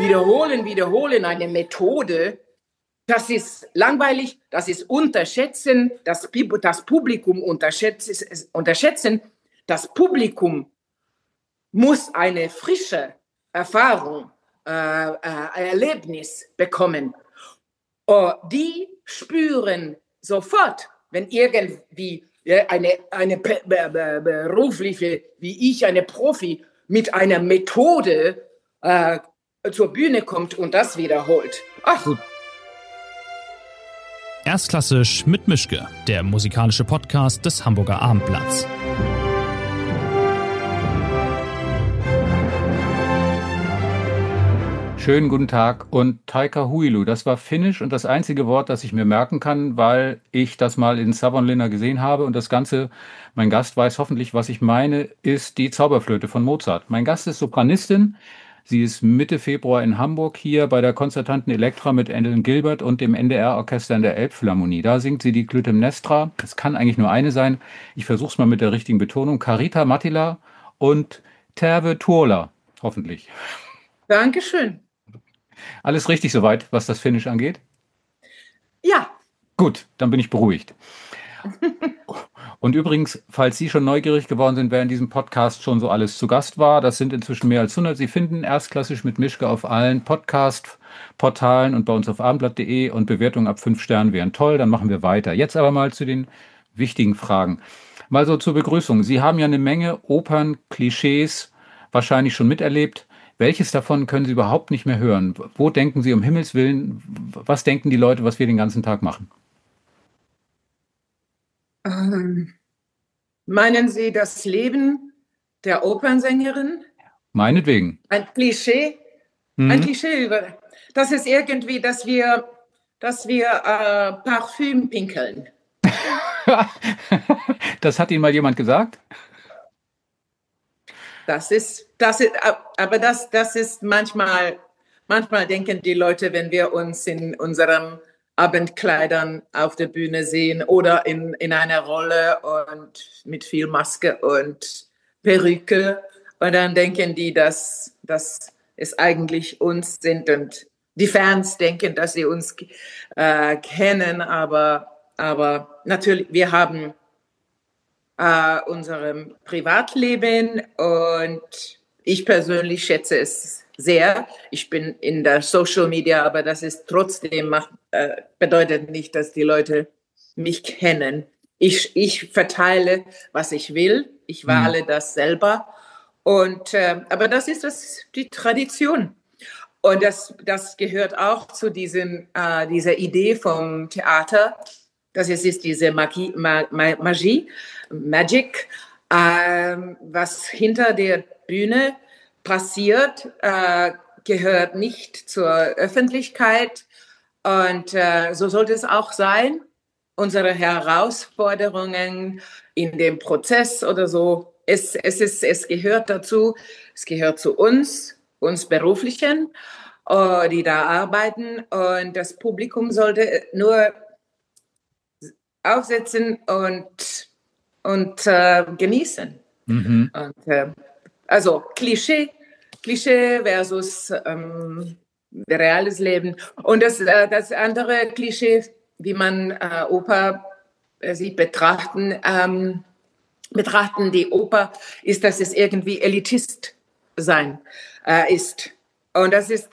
wiederholen eine Methode, das ist langweilig, das ist unterschätzen, das Publikum unterschätzen. Das Publikum muss eine frische Erfahrung, Erlebnis bekommen. Die spüren sofort, wenn irgendwie eine berufliche, wie ich, eine Profi mit einer Methode zur Bühne kommt und das wiederholt. Ach. Gut. Erstklassisch mit Mischke, der musikalische Podcast des Hamburger Abendblatts. Schönen guten Tag und Taika Huilu. Das war Finnisch und das einzige Wort, das ich mir merken kann, weil ich das mal in Savonlinna gesehen habe. Und das Ganze, mein Gast weiß hoffentlich, was ich meine, ist die Zauberflöte von Mozart. Mein Gast ist Sopranistin. Sie ist Mitte Februar in Hamburg hier bei der Konzertanten Elektra mit Ellen Gilbert und dem NDR-Orchester in der Elbphilharmonie. Da singt sie die Clytemnestra. Es kann eigentlich nur eine sein. Ich versuche es mal mit der richtigen Betonung. Carita Mattila und Terve Tuola, hoffentlich. Dankeschön. Alles richtig soweit, was das Finnisch angeht? Ja. Gut, dann bin ich beruhigt. Und übrigens, falls Sie schon neugierig geworden sind, wer in diesem Podcast schon so alles zu Gast war, das sind inzwischen mehr als 100. Sie finden Erstklassisch mit Mischke auf allen Podcast-Portalen und bei uns auf abendblatt.de und Bewertungen ab 5 Sternen wären toll, dann machen wir weiter. Jetzt aber mal zu den wichtigen Fragen. Mal so zur Begrüßung. Sie haben ja eine Menge Opern-Klischees wahrscheinlich schon miterlebt. Welches davon können Sie überhaupt nicht mehr hören? Wo denken Sie um Himmels Willen, was denken die Leute, was wir den ganzen Tag machen? Meinen Sie das Leben der Opernsängerin? Meinetwegen. Ein Klischee? Ein Klischee über. Das ist irgendwie, dass wir Parfüm pinkeln. Das hat Ihnen mal jemand gesagt? Das ist manchmal denken die Leute, wenn wir uns in unseren Abendkleidern auf der Bühne sehen oder in einer Rolle und mit viel Maske und Perücke, und dann denken die, dass es eigentlich uns sind, und die Fans denken, dass sie uns kennen, aber natürlich, wir haben unserem Privatleben, und ich persönlich schätze es sehr. Ich bin in der Social Media, aber das ist trotzdem bedeutet nicht, dass die Leute mich kennen. Ich verteile, was ich will. Ich wähle das selber. Aber das ist die Tradition. Und das gehört auch zu dieser Idee vom Theater. Das ist diese Magic, was hinter der Bühne passiert, gehört nicht zur Öffentlichkeit. Und so sollte es auch sein. Unsere Herausforderungen in dem Prozess oder so, es gehört dazu. Es gehört zu uns Beruflichen, die da arbeiten. Und das Publikum sollte nur aufsetzen und genießen. Und, also Klischee versus reales Leben. Und das andere Klischee, wie man Oper sieht, betrachten die Oper, ist, dass es irgendwie Elitist sein ist. Und das ist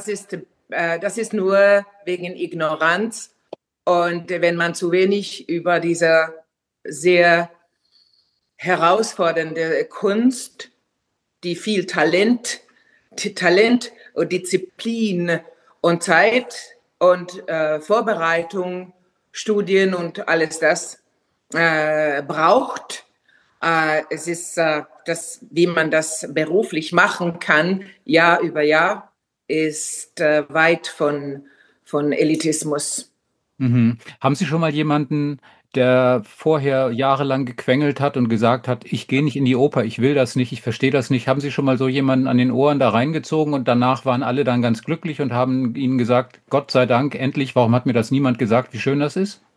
nur wegen Ignoranz. Und wenn man zu wenig über diese sehr herausfordernde Kunst, die viel Talent und Disziplin und Zeit und Vorbereitung, Studien und alles das braucht, es ist wie man das beruflich machen kann, Jahr über Jahr, ist weit von Elitismus. Haben Sie schon mal jemanden, der vorher jahrelang gequengelt hat und gesagt hat, ich gehe nicht in die Oper, ich will das nicht, ich verstehe das nicht. Haben Sie schon mal so jemanden an den Ohren da reingezogen und danach waren alle dann ganz glücklich und haben Ihnen gesagt, Gott sei Dank, endlich, warum hat mir das niemand gesagt, wie schön das ist?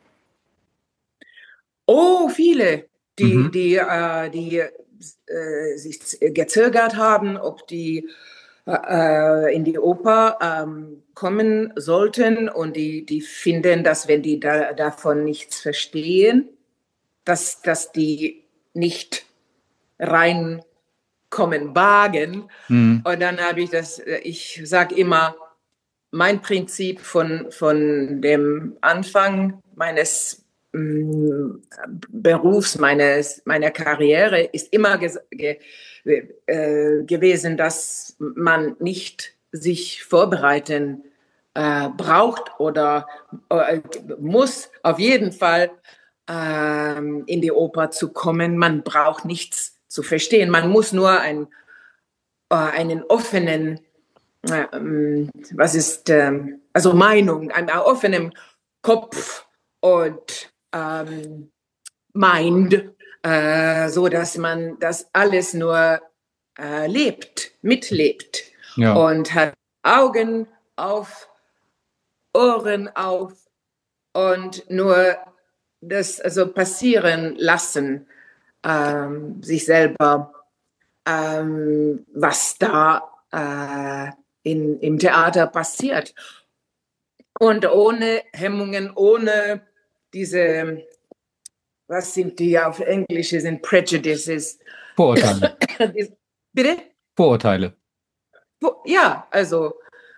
Oh, viele, die sich gezögert haben, ob die in die Oper kommen sollten und die finden, dass wenn die davon nichts verstehen, dass die nicht reinkommen wagen. Und dann habe ich sage immer, mein Prinzip von dem Anfang meines Berufs, meiner Karriere ist immer gewesen, dass man nicht sich vorbereiten braucht oder muss auf jeden Fall in die Oper zu kommen. Man braucht nichts zu verstehen. Man muss nur einen offenen also Meinung, einen offenen Kopf und Mind, so dass man das alles nur mitlebt und hat Augen auf, Ohren auf und nur das also passieren lassen, sich selber, was da im Theater passiert. Und ohne Hemmungen, ohne diese, was sind die auf Englisch, sind Prejudices. Vorurteile. Bitte? Vorurteile. Ja, also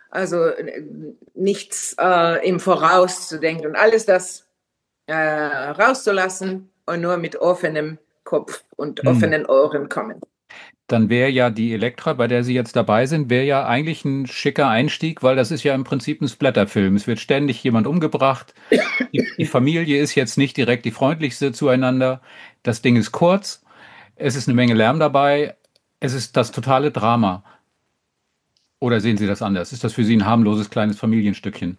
nichts im Voraus zu denken und alles das rauszulassen und nur mit offenem Kopf und offenen Ohren kommen. Dann wäre ja die Elektra, bei der Sie jetzt dabei sind, wäre ja eigentlich ein schicker Einstieg, weil das ist ja im Prinzip ein Splatterfilm. Es wird ständig jemand umgebracht. Die Familie ist jetzt nicht direkt die freundlichste zueinander. Das Ding ist kurz. Es ist eine Menge Lärm dabei. Es ist das totale Drama. Oder sehen Sie das anders? Ist das für Sie ein harmloses kleines Familienstückchen?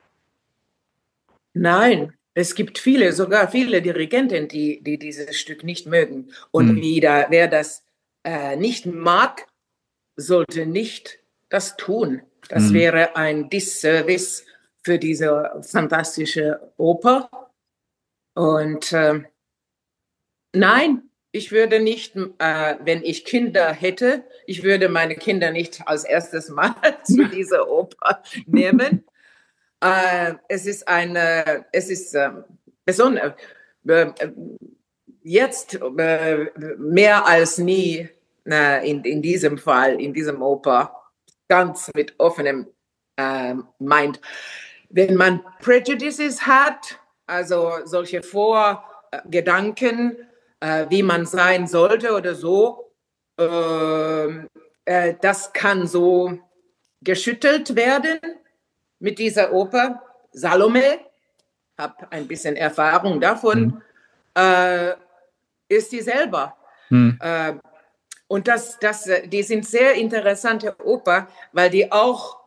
Nein, es gibt sogar viele Dirigenten, die dieses Stück nicht mögen. Und wer das nicht mag, sollte nicht das tun. Das wäre ein Disservice für diese fantastische Oper. Und nein, ich würde nicht, wenn ich Kinder hätte, ich würde meine Kinder nicht als erstes Mal zu dieser Oper nehmen. Es ist besonders, jetzt mehr als nie in diesem Fall, in diesem Oper, ganz mit offenem Mind. Wenn man Prejudices hat, also solche Vorgedanken, wie man sein sollte oder so, das kann so geschüttelt werden mit dieser Oper. Salome, habe ein bisschen Erfahrung davon, ist die selber. Und die sind sehr interessante Oper, weil die auch,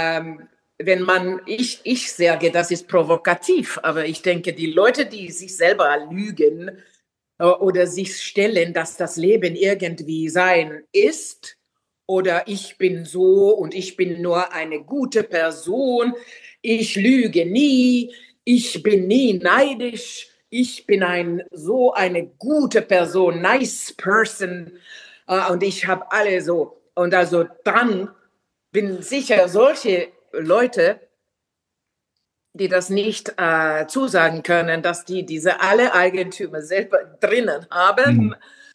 ich sage, das ist provokativ, aber ich denke, die Leute, die sich selber lügen oder sich stellen, dass das Leben irgendwie sein ist, oder ich bin so und ich bin nur eine gute Person, ich lüge nie, ich bin nie neidisch, ich bin eine gute Person, nice person, und ich habe alle so. Und also dann bin sicher solche Leute, die das nicht zusagen können, dass diese alle Eigentümer selber drinnen haben,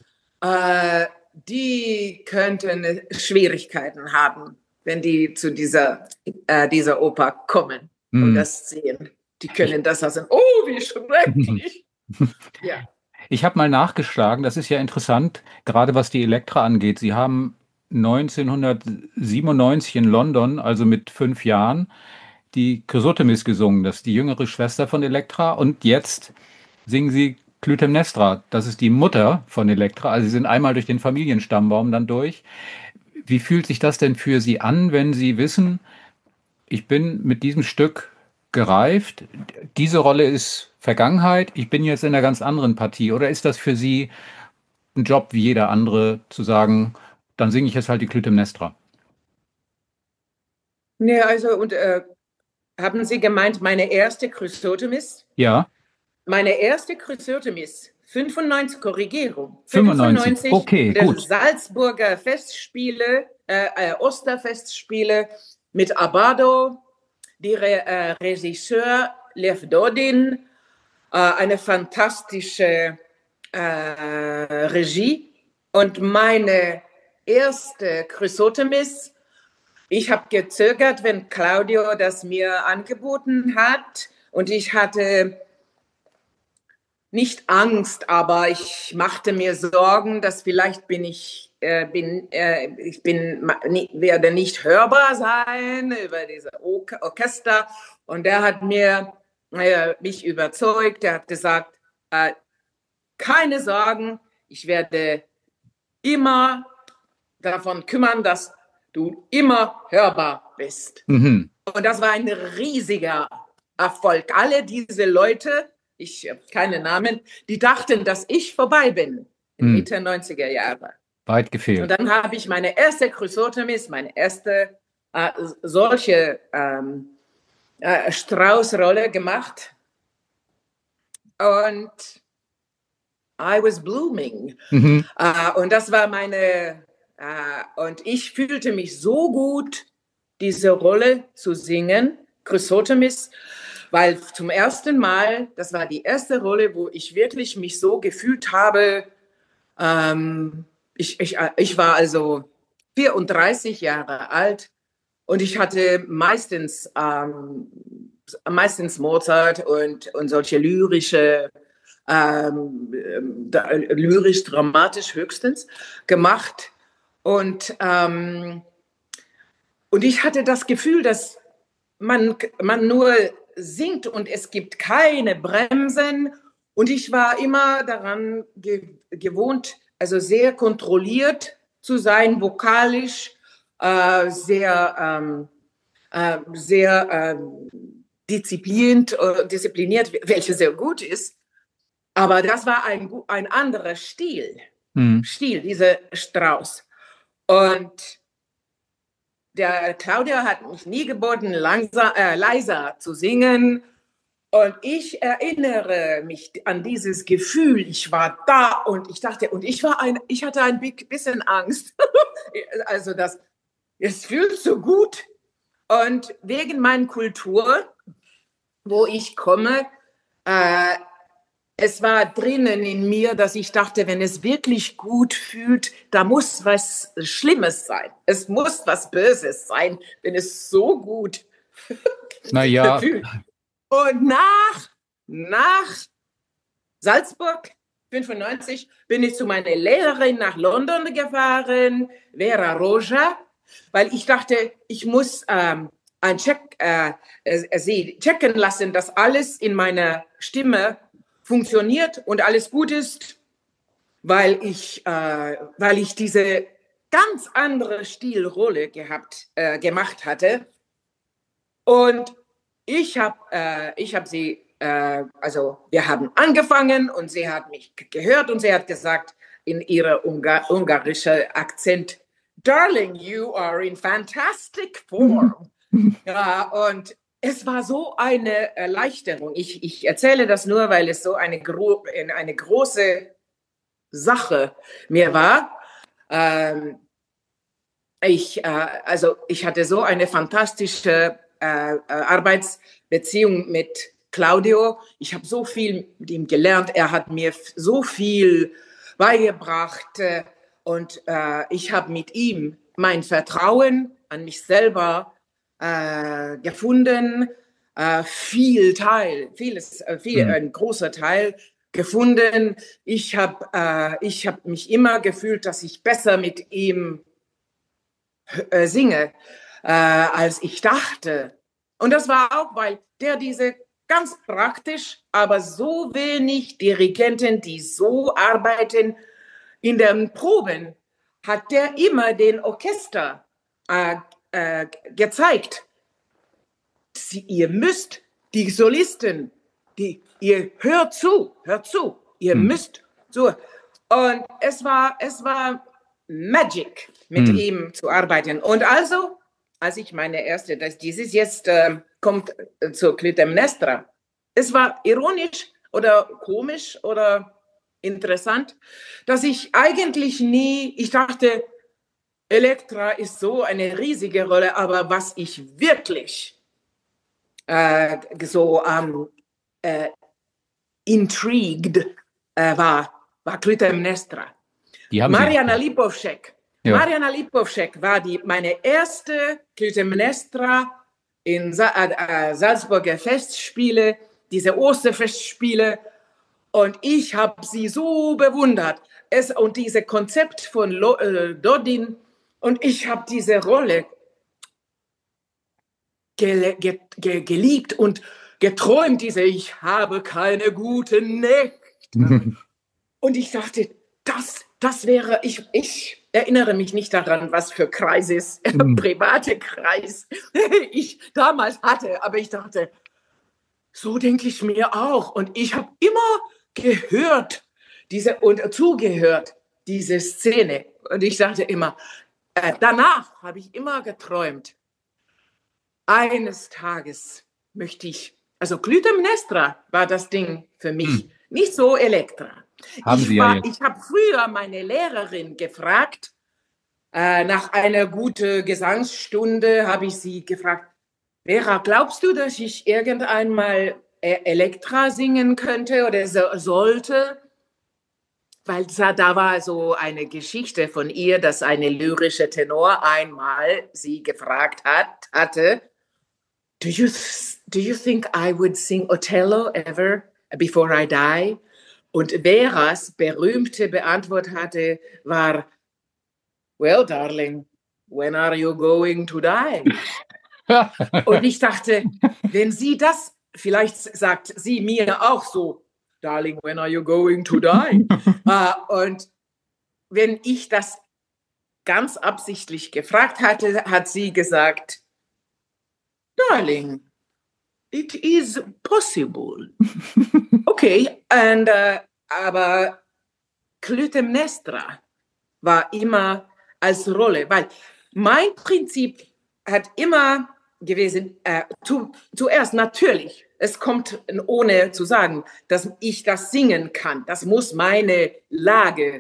die könnten Schwierigkeiten haben, wenn die zu dieser Oper kommen und das sehen. Die können das sagen, oh, wie schrecklich. Ja. Ich habe mal nachgeschlagen, das ist ja interessant, gerade was die Elektra angeht. Sie haben 1997 in London, also mit 5 Jahren, die Chrysothemis gesungen. Das ist die jüngere Schwester von Elektra. Und jetzt singen Sie Clytemnestra. Das ist die Mutter von Elektra. Also Sie sind einmal durch den Familienstammbaum dann durch. Wie fühlt sich das denn für Sie an, wenn Sie wissen, ich bin mit diesem Stück gereift, diese Rolle ist Vergangenheit, ich bin jetzt in einer ganz anderen Partie? Oder ist das für Sie ein Job wie jeder andere, zu sagen, dann singe ich jetzt halt die Clytemnestra? Nee, also, und haben Sie gemeint, meine erste Chrysothemis? Ja. Meine erste Chrysothemis 95, Korrigierung. 95, okay, der gut. Salzburger Festspiele, Osterfestspiele mit Abbado, der Regisseur Lev Dodin, eine fantastische Regie. Und meine erste Chrysotemis, ich habe gezögert, wenn Claudio das mir angeboten hat. Und ich hatte nicht Angst, aber ich machte mir Sorgen, dass vielleicht werde nicht hörbar sein über diese Orchester. Und er hat mich überzeugt. Er hat gesagt, keine Sorgen, ich werde immer davon kümmern, dass du immer hörbar bist. Mhm. Und das war ein riesiger Erfolg. Alle diese Leute, ich habe keine Namen, die dachten, dass ich vorbei bin in Mitte 90er Jahre. Weit gefehlt. Und dann habe ich meine erste Chrysotemis, meine erste solche Strauß-Rolle gemacht. Und I was blooming. Mhm. Und das war und ich fühlte mich so gut, diese Rolle zu singen, Chrysotemis, weil zum ersten Mal, das war die erste Rolle, wo ich wirklich mich so gefühlt habe. Ich war also 34 Jahre alt und ich hatte meistens Mozart und solche lyrisch-dramatisch höchstens gemacht. Und ich hatte das Gefühl, dass man nur singt und es gibt keine Bremsen. Und ich war immer daran gewohnt, also sehr kontrolliert zu sein, vokalisch, sehr diszipliniert, welche sehr gut ist. Aber das war ein anderer Stil, dieser Strauß. Und der Claudio hat mich nie geboten, leiser zu singen. Und ich erinnere mich an dieses Gefühl, ich war da und ich dachte, und ich hatte ein bisschen Angst. Also es fühlt so gut. Und wegen meiner Kultur, wo ich komme, es war drinnen in mir, dass ich dachte, wenn es wirklich gut fühlt, da muss was Schlimmes sein. Es muss was Böses sein, wenn es so gut fühlt. Und nach Salzburg, 95, bin ich zu meiner Lehrerin nach London gefahren, Vera Roja, weil ich dachte, ich muss sie checken lassen, dass alles in meiner Stimme funktioniert und alles gut ist, weil ich diese ganz andere Stilrolle gemacht hatte. Und ich habe sie, wir haben angefangen und sie hat mich gehört und sie hat gesagt in ihrer ungarischen Akzent, Darling, you are in fantastic form. Ja, und es war so eine Erleichterung. Ich erzähle das nur, weil es so eine große Sache mir war. Ich hatte so eine fantastische Arbeitsbeziehung mit Claudio. Ich habe so viel mit ihm gelernt. Er hat mir so viel beigebracht. Und ich habe mit ihm mein Vertrauen an mich selber gefunden, ein großer Teil gefunden. Ich habe mich immer gefühlt, dass ich besser mit ihm singe, als ich dachte. Und das war auch, weil der diese ganz praktisch, aber so wenig Dirigenten, die so arbeiten in den Proben, hat der immer den Orchester gezeigt. Ihr müsst, die Solisten, ihr hört zu, ihr müsst so. Und es war Magic, mit ihm zu arbeiten. Und also, als ich meine erste, dieses jetzt kommt zur Clytemnestra, es war ironisch oder komisch oder interessant, dass ich eigentlich ich dachte, Elektra ist so eine riesige Rolle, aber was ich wirklich intrigued war Clytemnestra. Die haben Mariana Sie. Lipovcek. Ja. Mariana Lipovcek war meine erste Clytemnestra in Salzburger Festspiele, diese Osterfestspiele. Und ich habe sie so bewundert. Und dieses Konzept von Dodin. Und ich habe diese Rolle geliebt und geträumt, ich habe keine guten Nächte. Und ich dachte, das wäre, ich erinnere mich nicht daran, was für Kreises, private Kreis ich damals hatte, aber ich dachte, so denke ich mir auch. Und ich habe immer gehört und zugehört, diese Szene. Und ich dachte immer, danach habe ich immer geträumt, eines Tages möchte also Clytemnestra war das Ding für mich, nicht so Elektra. Ich habe früher meine Lehrerin gefragt, nach einer guten Gesangsstunde habe ich sie gefragt, Vera, glaubst du, dass ich irgendwann mal Elektra singen könnte oder sollte? Weil da war so eine Geschichte von ihr, dass eine lyrische Tenor einmal sie gefragt hatte, Do you think I would sing Othello ever before I die? Und Veras berühmte Beantwort war, Well, darling, when are you going to die? Und ich dachte, wenn sie das, vielleicht sagt sie mir auch so, Darling, when are you going to die? Und wenn ich das ganz absichtlich gefragt hatte, hat sie gesagt, Darling, it is possible. Okay, aber Clytemnestra war immer als Rolle, weil mein Prinzip hat immer gewesen, zuerst natürlich, es kommt ohne zu sagen, dass ich das singen kann. Das muss in meiner Lage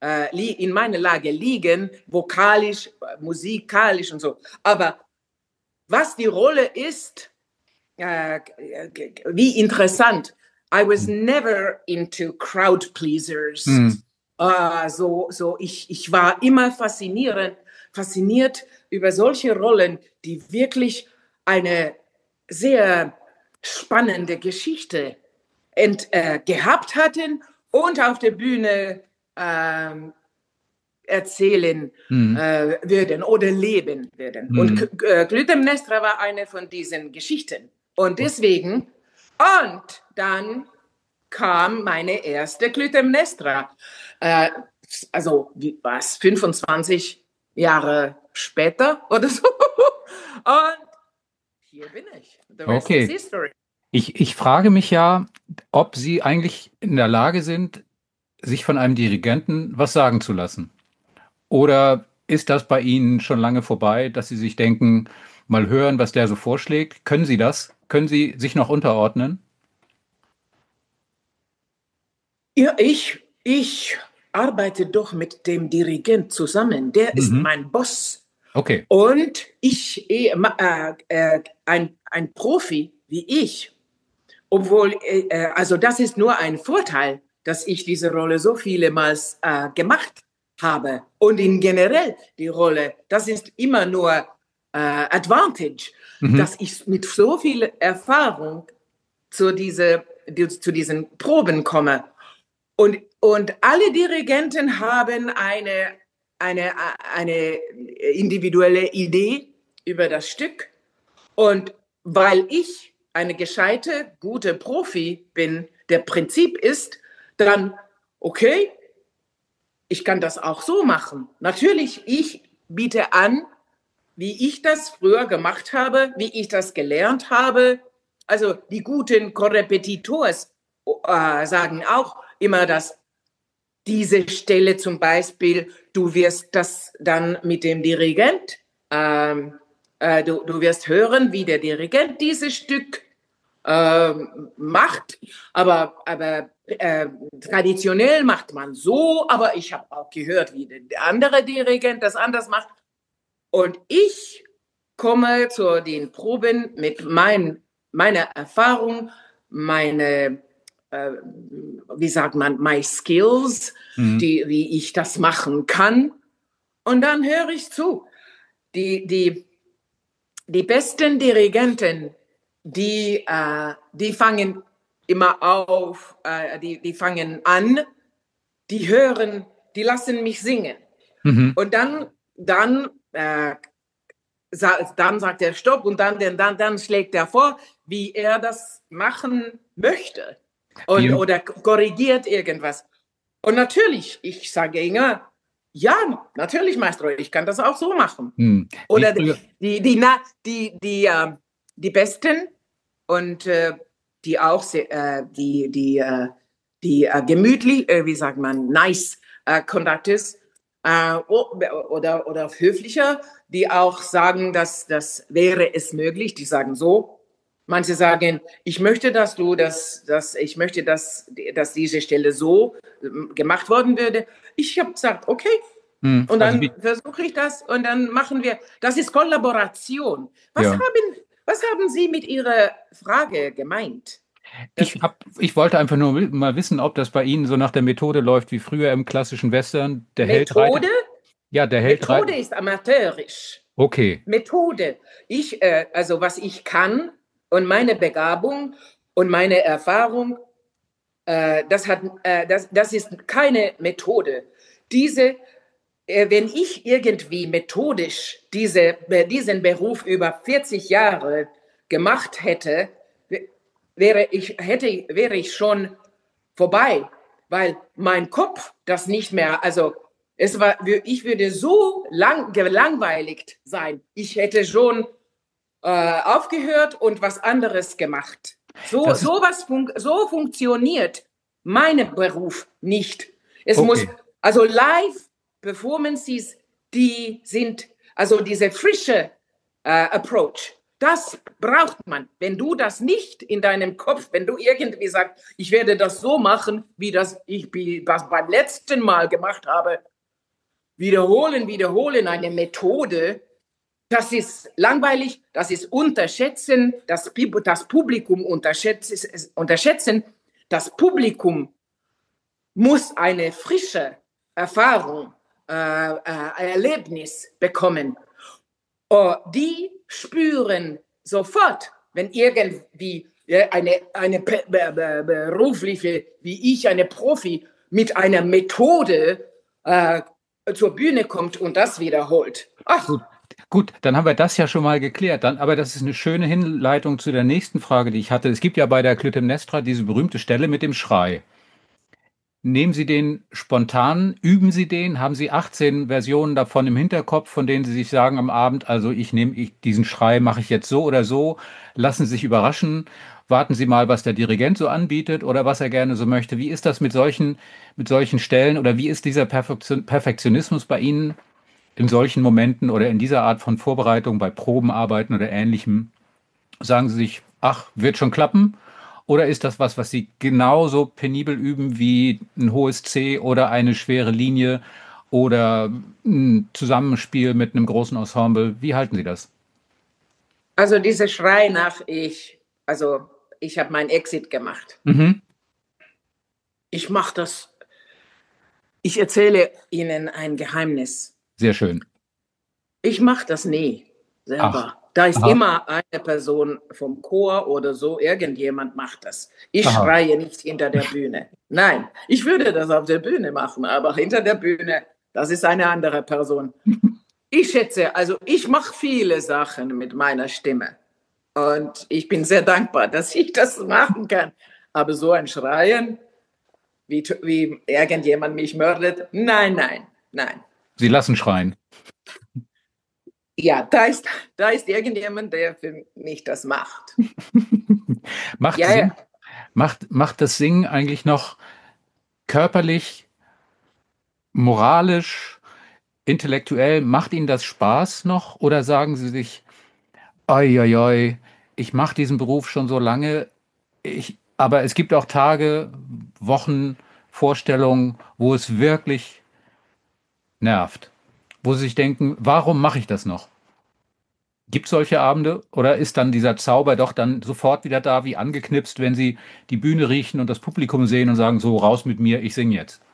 liegen, vokalisch, musikalisch und so. Aber was die Rolle ist, wie interessant. I was never into crowd pleasers. Ich war immer fasziniert über solche Rollen, die wirklich eine sehr spannende Geschichte gehabt hatten und auf der Bühne erzählen würden oder leben würden. Und Clytemnestra war eine von diesen Geschichten. Und deswegen, und dann kam meine erste Clytemnestra. 25 Jahre später oder so. Und hier bin ich. The rest is history. Ich frage mich ja, ob Sie eigentlich in der Lage sind, sich von einem Dirigenten was sagen zu lassen. Oder ist das bei Ihnen schon lange vorbei, dass Sie sich denken, mal hören, was der so vorschlägt? Können Sie das? Können Sie sich noch unterordnen? Ja, ich arbeite doch mit dem Dirigent zusammen. Der ist mein Boss. Okay. Und ein Profi wie ich, obwohl, das ist nur ein Vorteil, dass ich diese Rolle so vielmals gemacht habe. Und in generell die Rolle, das ist immer nur Advantage, dass ich mit so viel Erfahrung zu diesen Proben komme. Und alle Dirigenten haben eine individuelle Idee über das Stück. Und weil ich eine gescheite, gute Profi bin, der Prinzip ist, dann, okay, ich kann das auch so machen. Natürlich, ich biete an, wie ich das früher gemacht habe, wie ich das gelernt habe. Also die guten Korrepetitors sagen auch immer, dass diese Stelle zum Beispiel, du wirst das dann mit dem Dirigent, du wirst hören, wie der Dirigent dieses Stück macht, aber traditionell macht man so, aber ich habe auch gehört, wie der andere Dirigent das anders macht. Und ich komme zu den Proben mit meiner Erfahrung, wie sagt man, my skills, wie ich das machen kann. Und dann höre ich zu. Die besten Dirigenten, die fangen immer auf, die fangen an, die hören, die lassen mich singen. Und dann sagt er Stopp und dann schlägt er vor, wie er das machen möchte oder korrigiert irgendwas. Und natürlich, ich sage immer, ja, natürlich, Maestro, ich kann das auch so machen. Oder die Besten und die auch gemütlich, wie sagt man, nice Conductors oder höflicher, die auch sagen, dass das wäre es möglich. Die sagen so. Manche sagen, ich möchte, dass diese Stelle so gemacht worden würde. Ich habe gesagt, okay. Und dann versuche ich das und dann machen wir. Das ist Kollaboration. Was haben Sie mit Ihrer Frage gemeint? Ich wollte einfach nur mal wissen, ob das bei Ihnen so nach der Methode läuft wie früher im klassischen Western. Der Held reitet. Ja, der Held reitet. Methode ist amateurisch. Okay. Methode. Also was ich kann und meine Begabung und meine Erfahrung, das ist keine Methode. Wenn ich irgendwie methodisch diesen Beruf über 40 Jahre gemacht hätte, wäre ich schon vorbei, weil mein Kopf das nicht mehr, also ich würde so gelangweiligt sein. Ich hätte schon aufgehört und was anderes gemacht. So funktioniert mein Beruf nicht. Es muss, also Live-Performances, die sind, also diese frische Approach, das braucht man. Wenn du das nicht in deinem Kopf, wenn du irgendwie sagst, ich werde das so machen, wie das beim letzten Mal gemacht habe, wiederholen eine Methode, das ist langweilig, das ist unterschätzen, das Publikum unterschätzen. Das Publikum muss eine frische Erfahrung, Erlebnis bekommen. Die spüren sofort, wenn irgendwie eine berufliche, wie ich, eine Profi mit einer Methode zur Bühne kommt und das wiederholt. Ach. Gut, dann haben wir das ja schon mal geklärt. Aber das ist eine schöne Hinleitung zu der nächsten Frage, die ich hatte. Es gibt ja bei der Clytemnestra diese berühmte Stelle mit dem Schrei. Nehmen Sie den spontan, üben Sie den, haben Sie 18 Versionen davon im Hinterkopf, von denen Sie sich sagen am Abend, also diesen Schrei mache ich jetzt so oder so, lassen Sie sich überraschen, warten Sie mal, was der Dirigent so anbietet oder was er gerne so möchte. Wie ist das mit solchen Stellen oder wie ist dieser Perfektionismus bei Ihnen in solchen Momenten oder in dieser Art von Vorbereitung bei Probenarbeiten oder Ähnlichem? Sagen Sie sich, ach, wird schon klappen? Oder ist das was Sie genauso penibel üben wie ein hohes C oder eine schwere Linie oder ein Zusammenspiel mit einem großen Ensemble? Wie halten Sie das? Also diese Schrei ich habe mein Exit gemacht. Ich mache das. Ich erzähle Ihnen ein Geheimnis. Sehr schön. Ich mache das nie selber. Da ist immer eine Person vom Chor oder so, irgendjemand macht das. Ich schreie nicht hinter der Bühne. Nein, ich würde das auf der Bühne machen, aber hinter der Bühne, das ist eine andere Person. Ich schätze, also ich mache viele Sachen mit meiner Stimme und ich bin sehr dankbar, dass ich das machen kann. Aber so ein Schreien, wie irgendjemand mich mördet, nein. Sie lassen schreien. Ja, da ist irgendjemand, der für mich das macht. Macht das Singen eigentlich noch körperlich, moralisch, intellektuell, macht Ihnen das Spaß noch? Oder sagen Sie sich, oi, ich mache diesen Beruf schon so lange, Aber es gibt auch Tage, Wochen, Vorstellungen, wo es wirklich nervt. Wo Sie sich denken, warum mache ich das noch? Gibt es solche Abende oder ist dann dieser Zauber doch dann sofort wieder da, wie angeknipst, wenn Sie die Bühne riechen und das Publikum sehen und sagen, so raus mit mir, ich singe jetzt?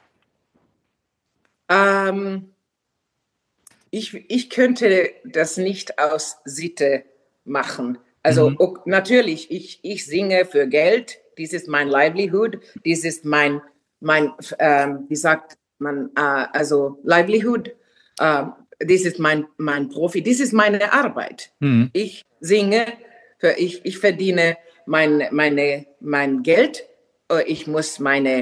Ähm, ich könnte das nicht aus Sitte machen. Also Mhm. natürlich, ich singe für Geld. Dies ist mein Livelihood. Dies ist wie sagt man, also Livelihood. Dies ist mein Profi. Dies ist meine Arbeit. Mhm. Ich singe, ich verdiene mein Geld. Ich muss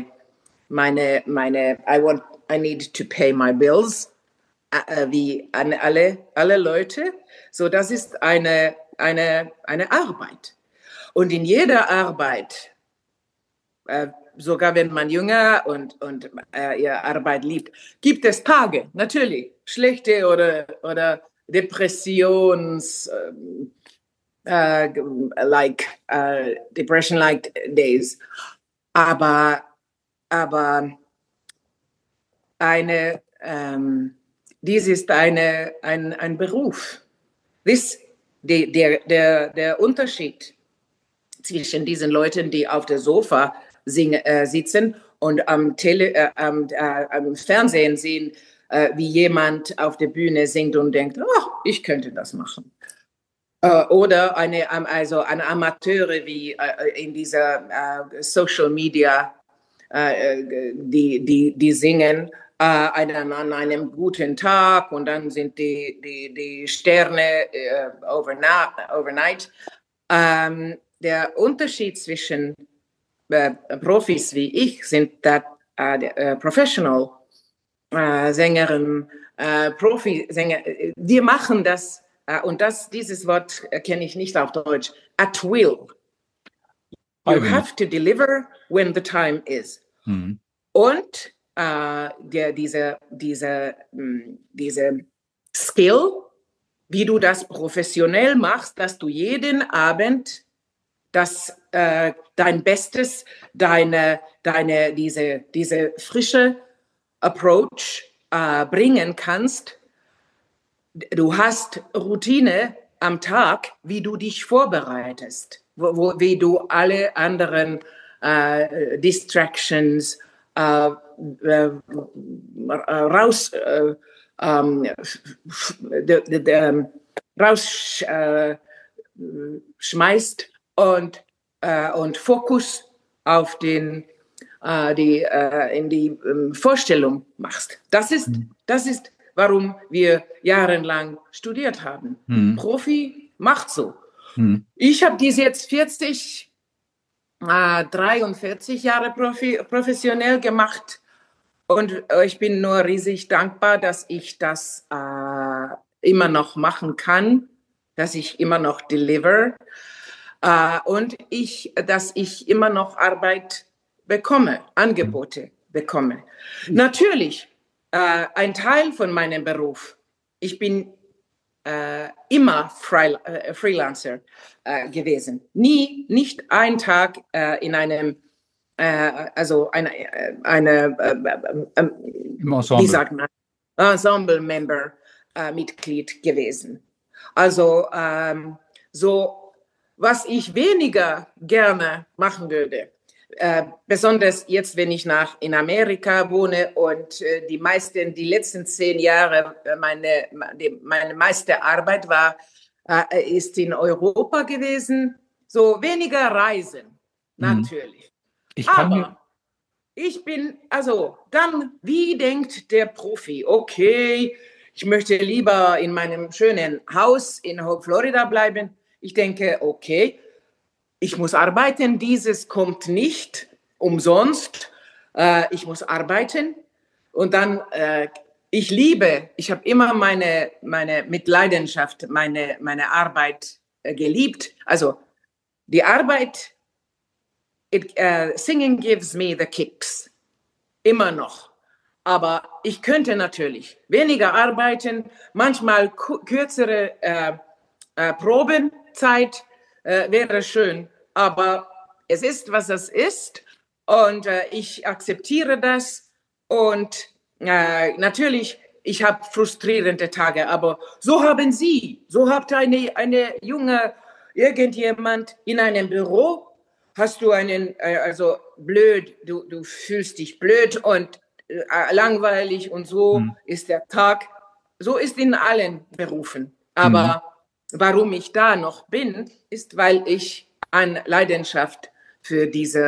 I need to pay my bills wie an alle Leute. So, das ist eine Arbeit. Und in jeder Arbeit, sogar wenn man jünger und ihre Arbeit liebt, gibt es Tage, natürlich, schlechte oder Depressions, Depression-like days. Aber dies ist ein Beruf. Der Unterschied zwischen diesen Leuten, die auf dem Sofa sitzen und am Fernsehen sehen, wie jemand auf der Bühne singt und denkt, oh, ich könnte das machen. Oder eine Amateure wie in dieser Social Media, die singen an einem guten Tag und dann sind die Sterne overnight. Der Unterschied zwischen Profis wie ich sind Professional Sängerinnen, Profisänger, die machen das und dieses Wort kenne ich nicht auf Deutsch, at will. You have to deliver when the time is. Mhm. Und diese Skill, wie du das professionell machst, dass du jeden Abend dein Bestes, diese frische Approach bringen kannst. Du hast Routine am Tag, wie du dich vorbereitest, wie du alle anderen Distractions rausschmeißt und Fokus auf in die Vorstellung machst. Das ist, warum wir jahrelang studiert haben. Profi macht so. Ich habe dies jetzt 43 Jahre professionell gemacht und ich bin nur riesig dankbar, dass ich das immer noch machen kann, dass ich immer noch deliver und dass ich immer noch Arbeit bekomme, Angebote bekomme. Natürlich, ein Teil von meinem Beruf. Ich bin immer Freelancer gewesen. Nicht ein Tag in einem, wie sagt man, Ensemble-Member Mitglied gewesen. Also so, was ich weniger gerne machen würde, besonders jetzt, wenn ich in Amerika wohne und die letzten 10 Jahre meine meiste Arbeit ist in Europa gewesen. So weniger Reisen, natürlich. Aber ich bin, dann, wie denkt der Profi? Okay, ich möchte lieber in meinem schönen Haus in Florida bleiben. Ich denke, okay, ich muss arbeiten, dieses kommt nicht umsonst. Ich muss arbeiten und dann, ich habe immer mit Leidenschaft meine Arbeit geliebt. Also die Arbeit, singing gives me the kicks, immer noch. Aber ich könnte natürlich weniger arbeiten, manchmal kürzere Probenzeit, wäre schön, aber es ist, was es ist und ich akzeptiere das und natürlich, ich habe frustrierende Tage, aber so habt eine junge, irgendjemand in einem Büro, hast du also blöd, du fühlst dich blöd und langweilig und so ist der Tag, so ist in allen Berufen. Mhm. Aber warum ich da noch bin, ist, weil ich eine Leidenschaft für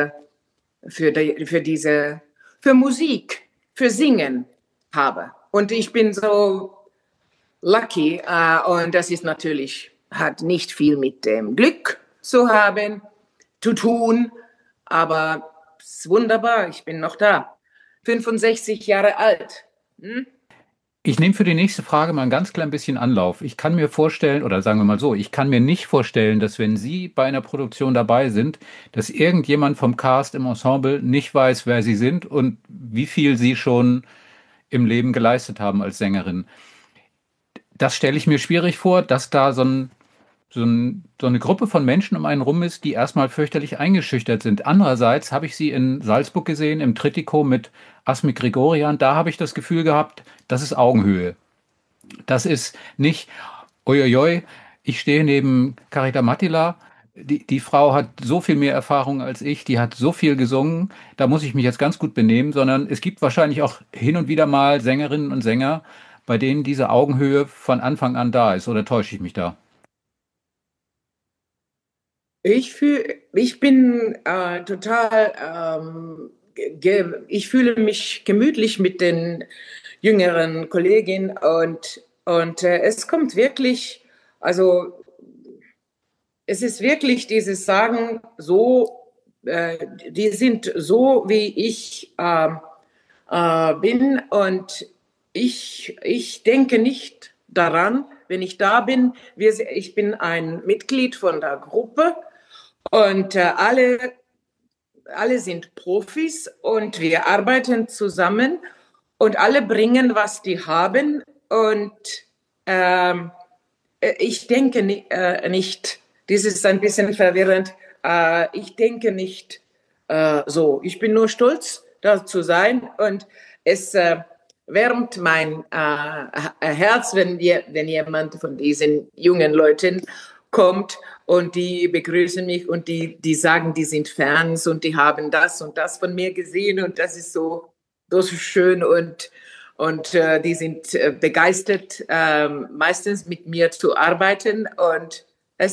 für Musik, für Singen habe. Und ich bin so lucky und das ist natürlich, hat nicht viel mit dem Glück zu tun, aber es ist wunderbar, ich bin noch da. 65 Jahre alt. Hm? Ich nehme für die nächste Frage mal ein ganz klein bisschen Anlauf. Ich kann mir vorstellen, oder sagen wir mal so, ich kann mir nicht vorstellen, dass wenn Sie bei einer Produktion dabei sind, dass irgendjemand vom Cast im Ensemble nicht weiß, wer Sie sind und wie viel Sie schon im Leben geleistet haben als Sängerin. Das stelle ich mir schwierig vor, dass da so eine Gruppe von Menschen um einen rum ist, die erstmal fürchterlich eingeschüchtert sind. Andererseits habe ich sie in Salzburg gesehen, im Trittico mit Asmik Grigorian. Da habe ich das Gefühl gehabt, das ist Augenhöhe. Das ist nicht, uiuiui, ich stehe neben Carita Mattila. Die Frau hat so viel mehr Erfahrung als ich, die hat so viel gesungen, da muss ich mich jetzt ganz gut benehmen, sondern es gibt wahrscheinlich auch hin und wieder mal Sängerinnen und Sänger, bei denen diese Augenhöhe von Anfang an da ist. Oder täusche ich mich da? Ich bin total, ich fühle mich gemütlich mit den jüngeren Kolleginnen und es kommt wirklich, also es ist wirklich dieses Sagen, die sind so, wie ich bin und ich denke nicht daran, wenn ich da bin, ich bin ein Mitglied von der Gruppe und alle sind Profis und wir arbeiten zusammen und alle bringen, was die haben und ähm, ich denke nicht, das ist ein bisschen verwirrend, ich denke nicht so. Ich bin nur stolz, da zu sein und es wärmt mein Herz, wenn jemand von diesen jungen Leuten kommt und die begrüßen mich und die sagen, die sind Fans und die haben das und das von mir gesehen und das ist so schön und die sind begeistert, meistens mit mir zu arbeiten. Und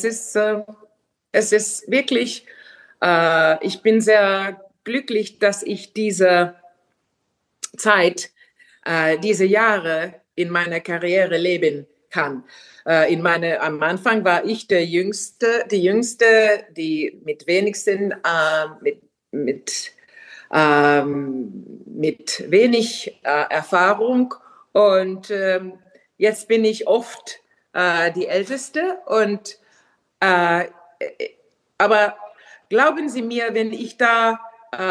es ist wirklich, ich bin sehr glücklich, dass ich diese Zeit, diese Jahre in meiner Karriere leben kann. Am Anfang war ich die Jüngste, die mit wenigsten, mit mit wenig Erfahrung und jetzt bin ich oft die Älteste äh, aber glauben Sie mir, wenn ich da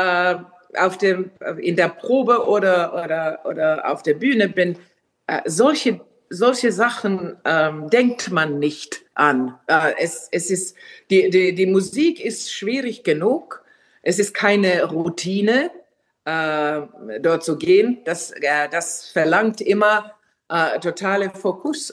in der Probe oder auf der Bühne bin, solche Sachen denkt man nicht an. Es ist, die Musik ist schwierig genug. Es ist keine Routine, dort zu gehen. Das verlangt immer totale Fokus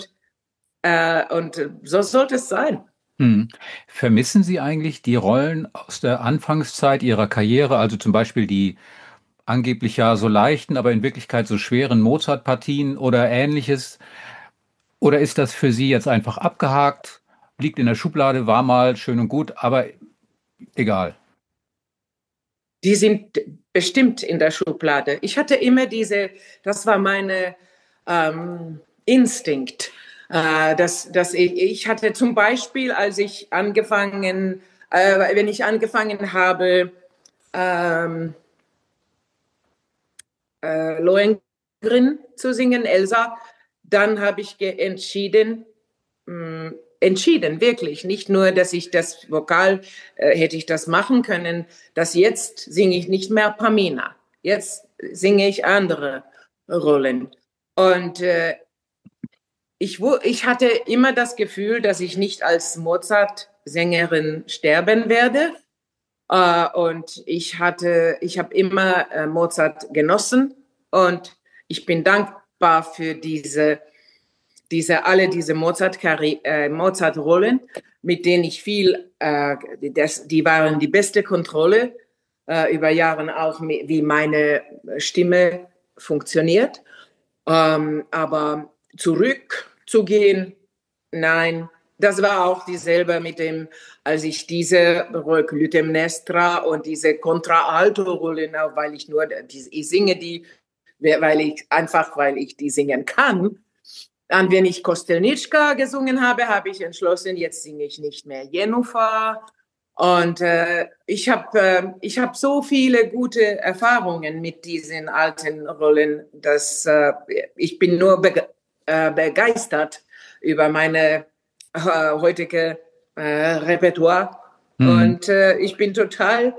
und so sollte es sein. Hm. Vermissen Sie eigentlich die Rollen aus der Anfangszeit Ihrer Karriere, also zum Beispiel die angeblich ja so leichten, aber in Wirklichkeit so schweren Mozart-Partien oder ähnliches? Oder ist das für Sie jetzt einfach abgehakt, liegt in der Schublade, war mal schön und gut, aber egal? Die sind bestimmt in der Schublade. Ich hatte immer das war meine Instinkt. Ich hatte zum Beispiel, wenn ich angefangen habe, ähm, Lohengrin zu singen, Elsa, dann habe ich entschieden, wirklich. Nicht nur, dass ich das Vokal hätte ich das machen können, dass jetzt singe ich nicht mehr Pamina. Jetzt singe ich andere Rollen. Und ich hatte immer das Gefühl, dass ich nicht als Mozart-Sängerin sterben werde. Und ich habe immer Mozart genossen und ich bin dankbar für alle diese Mozart-Rollen, mit denen ich die waren die beste Kontrolle über Jahre auch, wie meine Stimme funktioniert. Aber zurückzugehen, nein, das war auch dieselbe als ich diese Clytemnestra und diese Contralto-Rollen, weil ich singe weil ich die singen kann. Und wenn ich Kostelnitschka gesungen habe ich entschlossen, jetzt singe ich nicht mehr Jennifer. Und ich hab so viele gute Erfahrungen mit diesen alten Rollen, dass ich bin nur begeistert über meine heutige Repertoire. Und ich bin total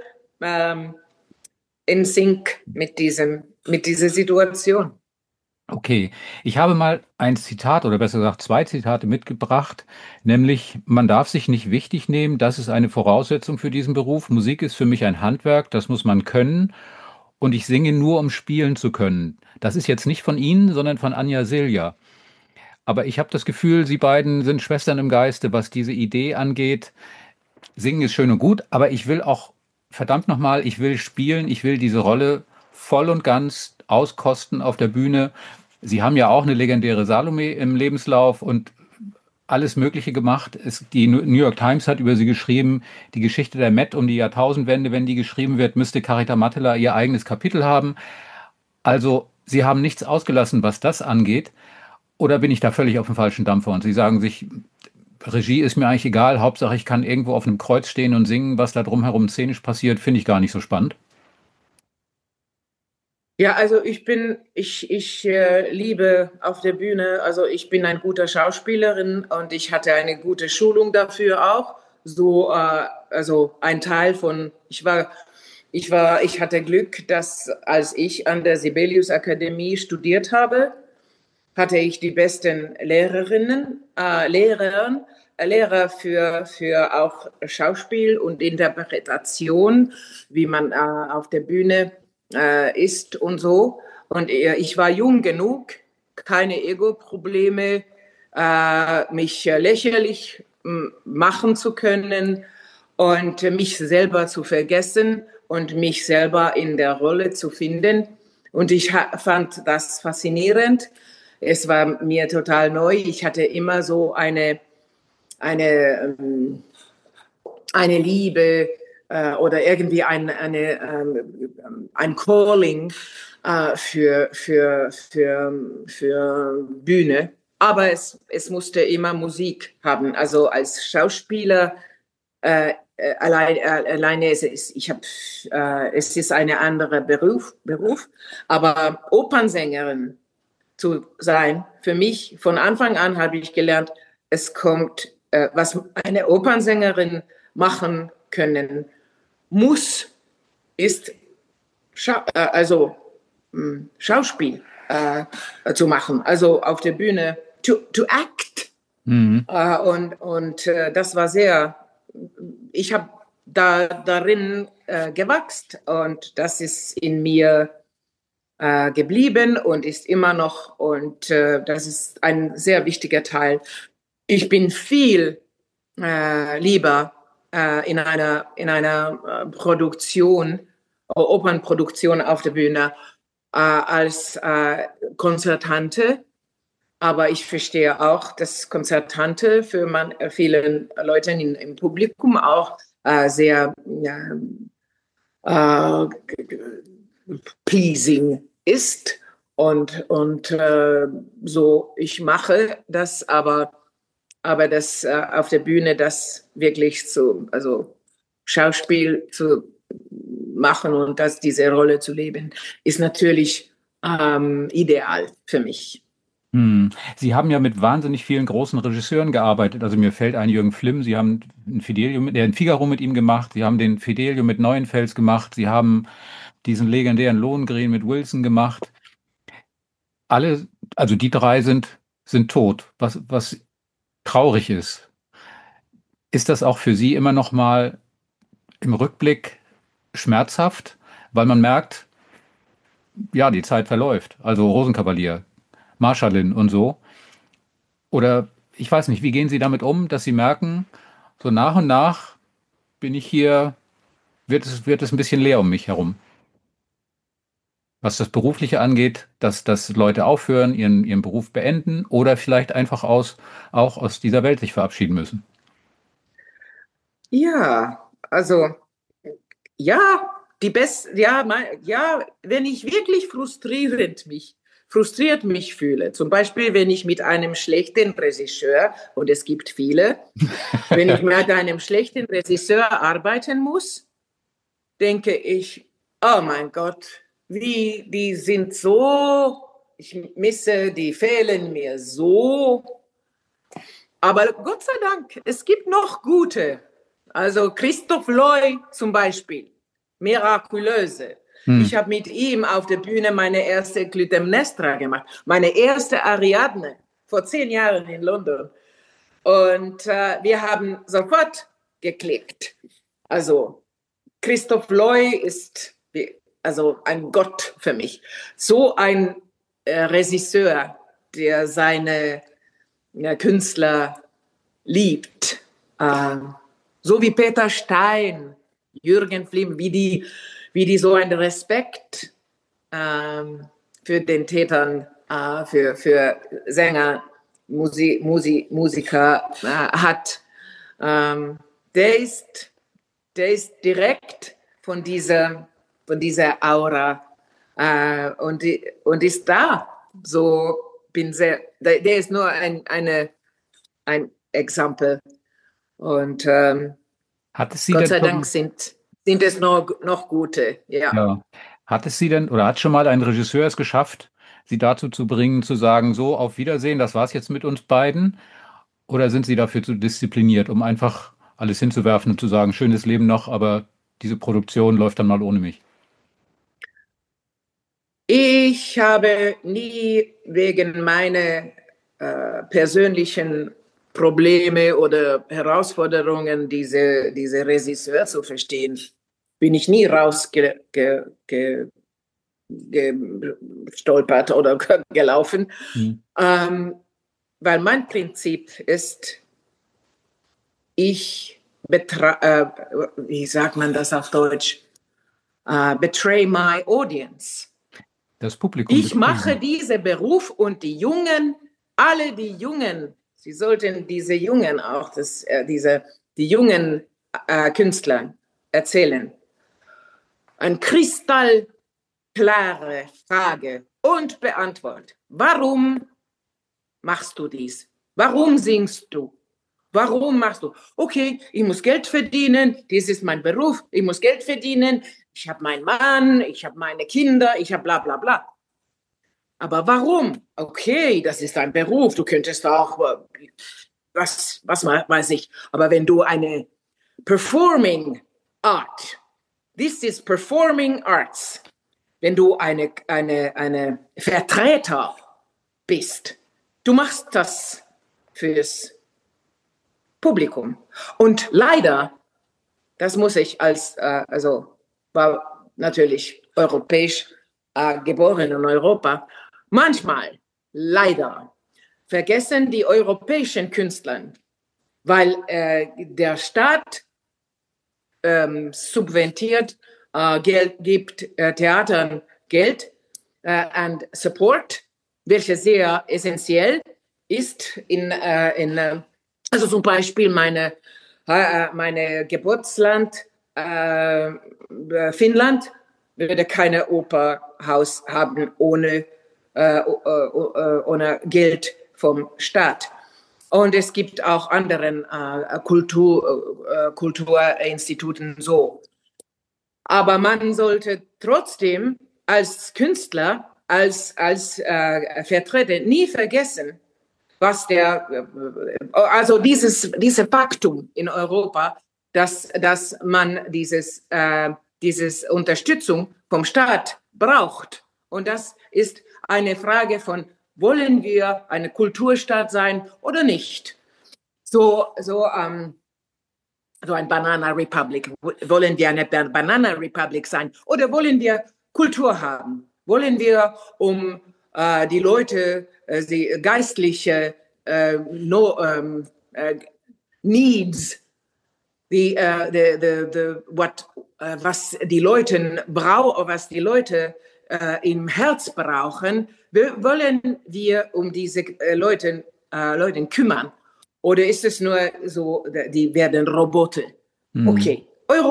in Sync mit dieser Situation. Okay, ich habe mal ein Zitat oder besser gesagt 2 Zitate mitgebracht, nämlich man darf sich nicht wichtig nehmen, das ist eine Voraussetzung für diesen Beruf. Musik ist für mich ein Handwerk, das muss man können und ich singe nur, um spielen zu können. Das ist jetzt nicht von Ihnen, sondern von Anja Silja. Aber ich habe das Gefühl, Sie beiden sind Schwestern im Geiste, was diese Idee angeht. Singen ist schön und gut, aber ich will auch, verdammt nochmal, ich will spielen, ich will diese Rolle voll und ganz auskosten auf der Bühne. Sie haben ja auch eine legendäre Salome im Lebenslauf und alles Mögliche gemacht. Die New York Times hat über sie geschrieben, die Geschichte der Met um die Jahrtausendwende, wenn die geschrieben wird, müsste Carita Mattela ihr eigenes Kapitel haben. Also Sie haben nichts ausgelassen, was das angeht. Oder bin ich da völlig auf dem falschen Dampfer? Und Sie sagen sich, Regie ist mir eigentlich egal, Hauptsache ich kann irgendwo auf einem Kreuz stehen und singen, was da drumherum szenisch passiert, finde ich gar nicht so spannend. Ja, also ich liebe auf der Bühne, also ich bin eine gute Schauspielerin und ich hatte eine gute Schulung dafür auch. Also ein Teil ich hatte Glück, dass als ich an der Sibelius Akademie studiert habe, hatte ich die besten Lehrer für auch Schauspiel und Interpretation, wie man auf der Bühne ist und so. Und ich war jung genug, keine Ego-Probleme, mich lächerlich machen zu können und mich selber zu vergessen und mich selber in der Rolle zu finden. Und ich fand das faszinierend. Es war mir total neu. Ich hatte immer so eine Liebe oder irgendwie ein Calling für Bühne. Aber es musste immer Musik haben. Also als Schauspieler alleine es ist ein anderer Beruf. Aber Opernsängerin zu sein, für mich von Anfang an habe ich gelernt, es kommt, was eine Opernsängerin machen können muss, ist Schauspiel zu machen, also auf der Bühne to act. Mhm. Das war ich habe darin gewachsen und das ist in mir geblieben und ist immer noch und das ist ein sehr wichtiger Teil. Ich bin viel lieber in einer Produktion, Opernproduktion auf der Bühne als Konzertante. Aber ich verstehe auch, dass Konzertante für vielen Leuten im Publikum auch sehr pleasing ist. Und so, ich mache das, aber das auf der Bühne, das wirklich Schauspiel zu machen und diese Rolle zu leben, ist natürlich ideal für mich. Sie haben ja mit wahnsinnig vielen großen Regisseuren gearbeitet. Also mir fällt ein Jürgen Flimm, Sie haben ein Figaro mit ihm gemacht, Sie haben den Fidelio mit Neuenfels gemacht, Sie haben diesen legendären Lohengrin mit Wilson gemacht. Alle, also die 3 sind tot, was traurig ist. Ist das auch für Sie immer noch mal im Rückblick schmerzhaft, weil man merkt, ja, die Zeit verläuft. Also Rosenkavalier, Marschallin und so. Oder ich weiß nicht, wie gehen Sie damit um, dass Sie merken, so nach und nach bin ich hier, wird es ein bisschen leer um mich herum. Was das Berufliche angeht, dass Leute aufhören, ihren Beruf beenden oder vielleicht einfach auch aus dieser Welt sich verabschieden müssen. Ja, also ja, ja, wenn ich wirklich frustriert mich fühle, zum Beispiel, wenn ich mit einem schlechten Regisseur, und es gibt viele, wenn ich mit einem schlechten Regisseur arbeiten muss, denke ich, oh mein Gott, die sind so, die fehlen mir so. Aber Gott sei Dank, es gibt noch gute. Also Christoph Loy zum Beispiel, Mirakulöse. Hm. Ich habe mit ihm auf der Bühne meine erste Clytemnestra gemacht, meine erste Ariadne vor 10 Jahren in London. Und wir haben sofort geklickt. Also Christoph Loy ist also ein Gott für mich. So ein Regisseur, der seine Künstler liebt. So wie Peter Stein, Jürgen Flimm, wie die so einen Respekt für den Tätern, für Sänger, Musiker hat. Der ist direkt von dieser Aura und ist da. So der ist nur ein Exempel. Und Hat es Sie Gott denn sei Dank schon, sind es noch gute, ja. ja, hat es Sie denn oder hat schon mal ein Regisseur es geschafft, Sie dazu zu bringen, zu sagen, so, auf Wiedersehen, das war's jetzt mit uns beiden? Oder sind Sie dafür zu diszipliniert, um einfach alles hinzuwerfen und zu sagen, schönes Leben noch, aber diese Produktion läuft dann mal ohne mich? Ich habe nie wegen meiner persönlichen Probleme oder Herausforderungen diese Regisseur zu verstehen, bin ich nie gestolpert oder gelaufen. Hm. Weil mein Prinzip ist, wie sagt man das auf Deutsch? Betray my audience. Das Publikum Ich mache betrügen. diesen Beruf und die Jungen, alle die Jungen, sie sollten diese Jungen auch, die jungen Künstler erzählen. Eine kristallklare Frage und Beantwort. Warum machst du dies? Warum singst du? Warum machst du? Okay, ich muss Geld verdienen, dies ist mein Beruf, ich muss Geld verdienen, ich habe meinen Mann, ich habe meine Kinder, ich habe bla bla bla. Aber warum? Okay, das ist ein Beruf, du könntest auch, was weiß ich, aber wenn du eine Performing Art, this is Performing Arts, wenn du eine Vertreter bist, du machst das fürs Publikum. Und leider, das muss ich also war natürlich europäisch geboren in Europa, manchmal, leider, vergessen die europäischen Künstler, weil der Staat subventioniert, gibt Theatern Geld und Support, welches sehr essentiell ist also zum Beispiel meine Geburtsland Finnland würde keine Opernhaus haben ohne Geld vom Staat. Und es gibt auch anderen Kulturinstituten so. Aber man sollte trotzdem als Künstler, als Vertreter nie vergessen, was also dieses Faktum in Europa, dass man dieses Unterstützung vom Staat braucht. Und das ist eine Frage von, wollen wir eine Kulturstaat sein oder nicht? so ein Banana Republic. Wollen wir eine Banana Republic sein? Oder wollen wir Kultur haben? Wollen wir die Leute, die geistliche Needs, was die Leute im Herz brauchen, wollen wir diese Leute kümmern? Oder ist es nur so, die werden Roboter? Okay,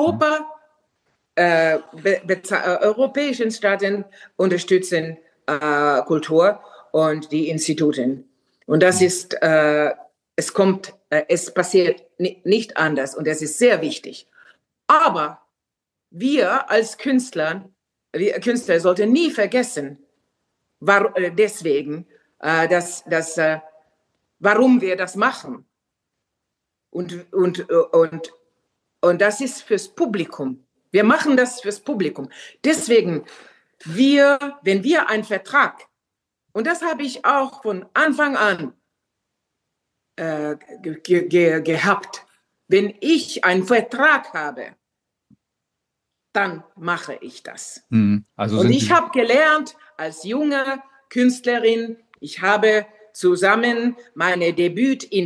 europäischen Staaten unterstützen Kultur und die Instituten. Und das ist, es passiert nicht anders und es ist sehr wichtig. Aber wir als Künstler sollten nie vergessen, warum wir das machen. Und das ist fürs Publikum. Wir machen das fürs Publikum. Deswegen, wenn wir einen Vertrag, und das habe ich auch von Anfang an gehabt, wenn ich einen Vertrag habe, dann mache ich das. Also und ich habe gelernt als junge Künstlerin, ich habe zusammen meine Debüt in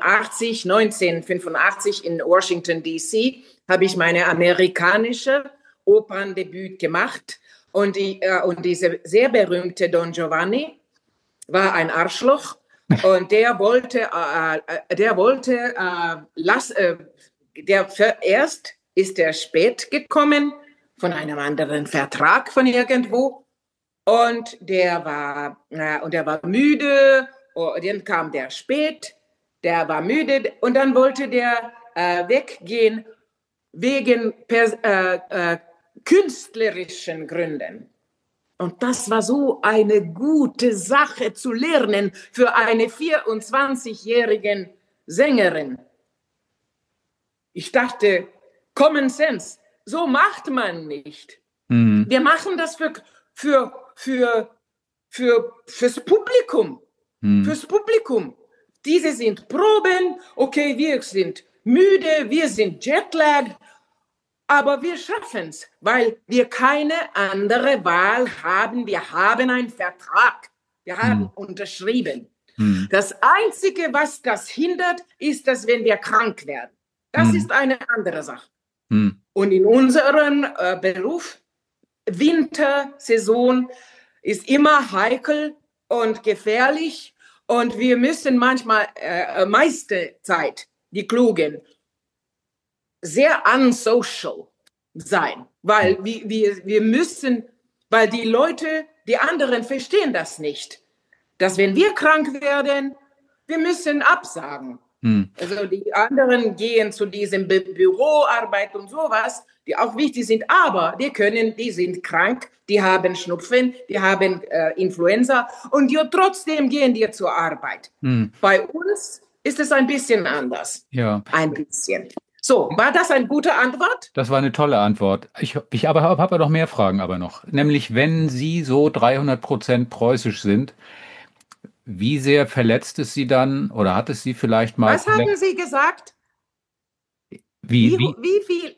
1985 in Washington, D.C., habe ich meine amerikanische Operndebüt gemacht. Und diese sehr berühmte Don Giovanni war ein Arschloch. Und erst ist er spät gekommen von einem anderen Vertrag von irgendwo. Und der war müde, und dann kam der spät, der war müde und dann wollte der weggehen wegen künstlerischen Gründen. Und das war so eine gute Sache zu lernen für eine 24-jährige Sängerin. Ich dachte, Common Sense, so macht man nicht. Wir machen das fürs Publikum. Fürs Publikum. Diese sind Proben, okay, wir sind müde, wir sind jetlagged, aber wir schaffen es, weil wir keine andere Wahl haben. Wir haben einen Vertrag. Wir haben unterschrieben. Das Einzige, was das hindert, ist, dass wenn wir krank werden. Das ist eine andere Sache. Und in unserem Beruf, Wintersaison ist immer heikel und gefährlich. Und wir müssen manchmal, meiste Zeit, die Klugen, sehr unsocial sein, weil wir müssen, weil die Leute, die anderen verstehen das nicht, dass wenn wir krank werden, wir müssen absagen. Also die anderen gehen zu diesem Büroarbeit und sowas, die auch wichtig sind, aber die sind krank, die haben Schnupfen, die haben Influenza und trotzdem gehen die zur Arbeit. Bei uns ist es ein bisschen anders. Ja. Ein bisschen. So, war das eine gute Antwort? Das war eine tolle Antwort. Ich habe noch mehr Fragen aber noch. Nämlich, wenn Sie so 300% preußisch sind, wie sehr verletzt es Sie dann oder hat es Sie vielleicht mal... Was haben Sie gesagt? Wie viel?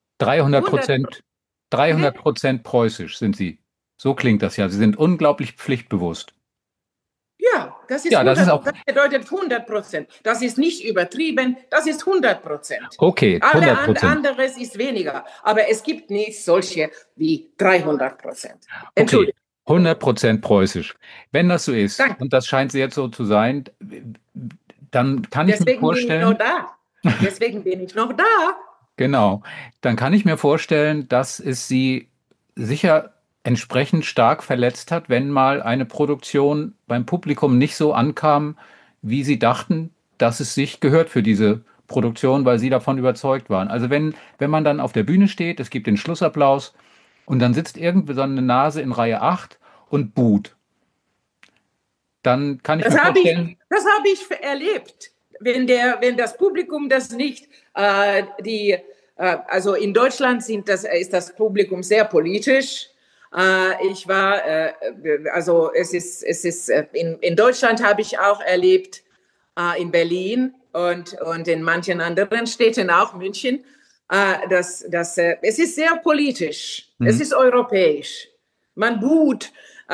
300% preußisch sind Sie. So klingt das ja. Sie sind unglaublich pflichtbewusst. Ja, das bedeutet 100%. Das ist nicht übertrieben, das ist 100%. Okay, 100%. Alles anderes ist weniger. Aber es gibt nicht solche wie 300%. Entschuldigung. Okay, 100% preußisch. Wenn das so ist, und das scheint jetzt so zu sein, dann kann ich mir vorstellen... Deswegen bin ich noch da. Genau. Dann kann ich mir vorstellen, dass es Sie sicher entsprechend stark verletzt hat, wenn mal eine Produktion beim Publikum nicht so ankam, wie Sie dachten, dass es sich gehört für diese Produktion, weil Sie davon überzeugt waren. Also wenn man dann auf der Bühne steht, es gibt den Schlussapplaus und dann sitzt irgendwie so eine Nase in Reihe 8 und buht, dann kann ich mir vorstellen... Das habe ich erlebt. Wenn das Publikum das nicht, also in Deutschland ist das Publikum sehr politisch. In Deutschland habe ich auch erlebt, in Berlin, und in manchen anderen Städten, auch München, es ist sehr politisch, es ist europäisch. Man buht,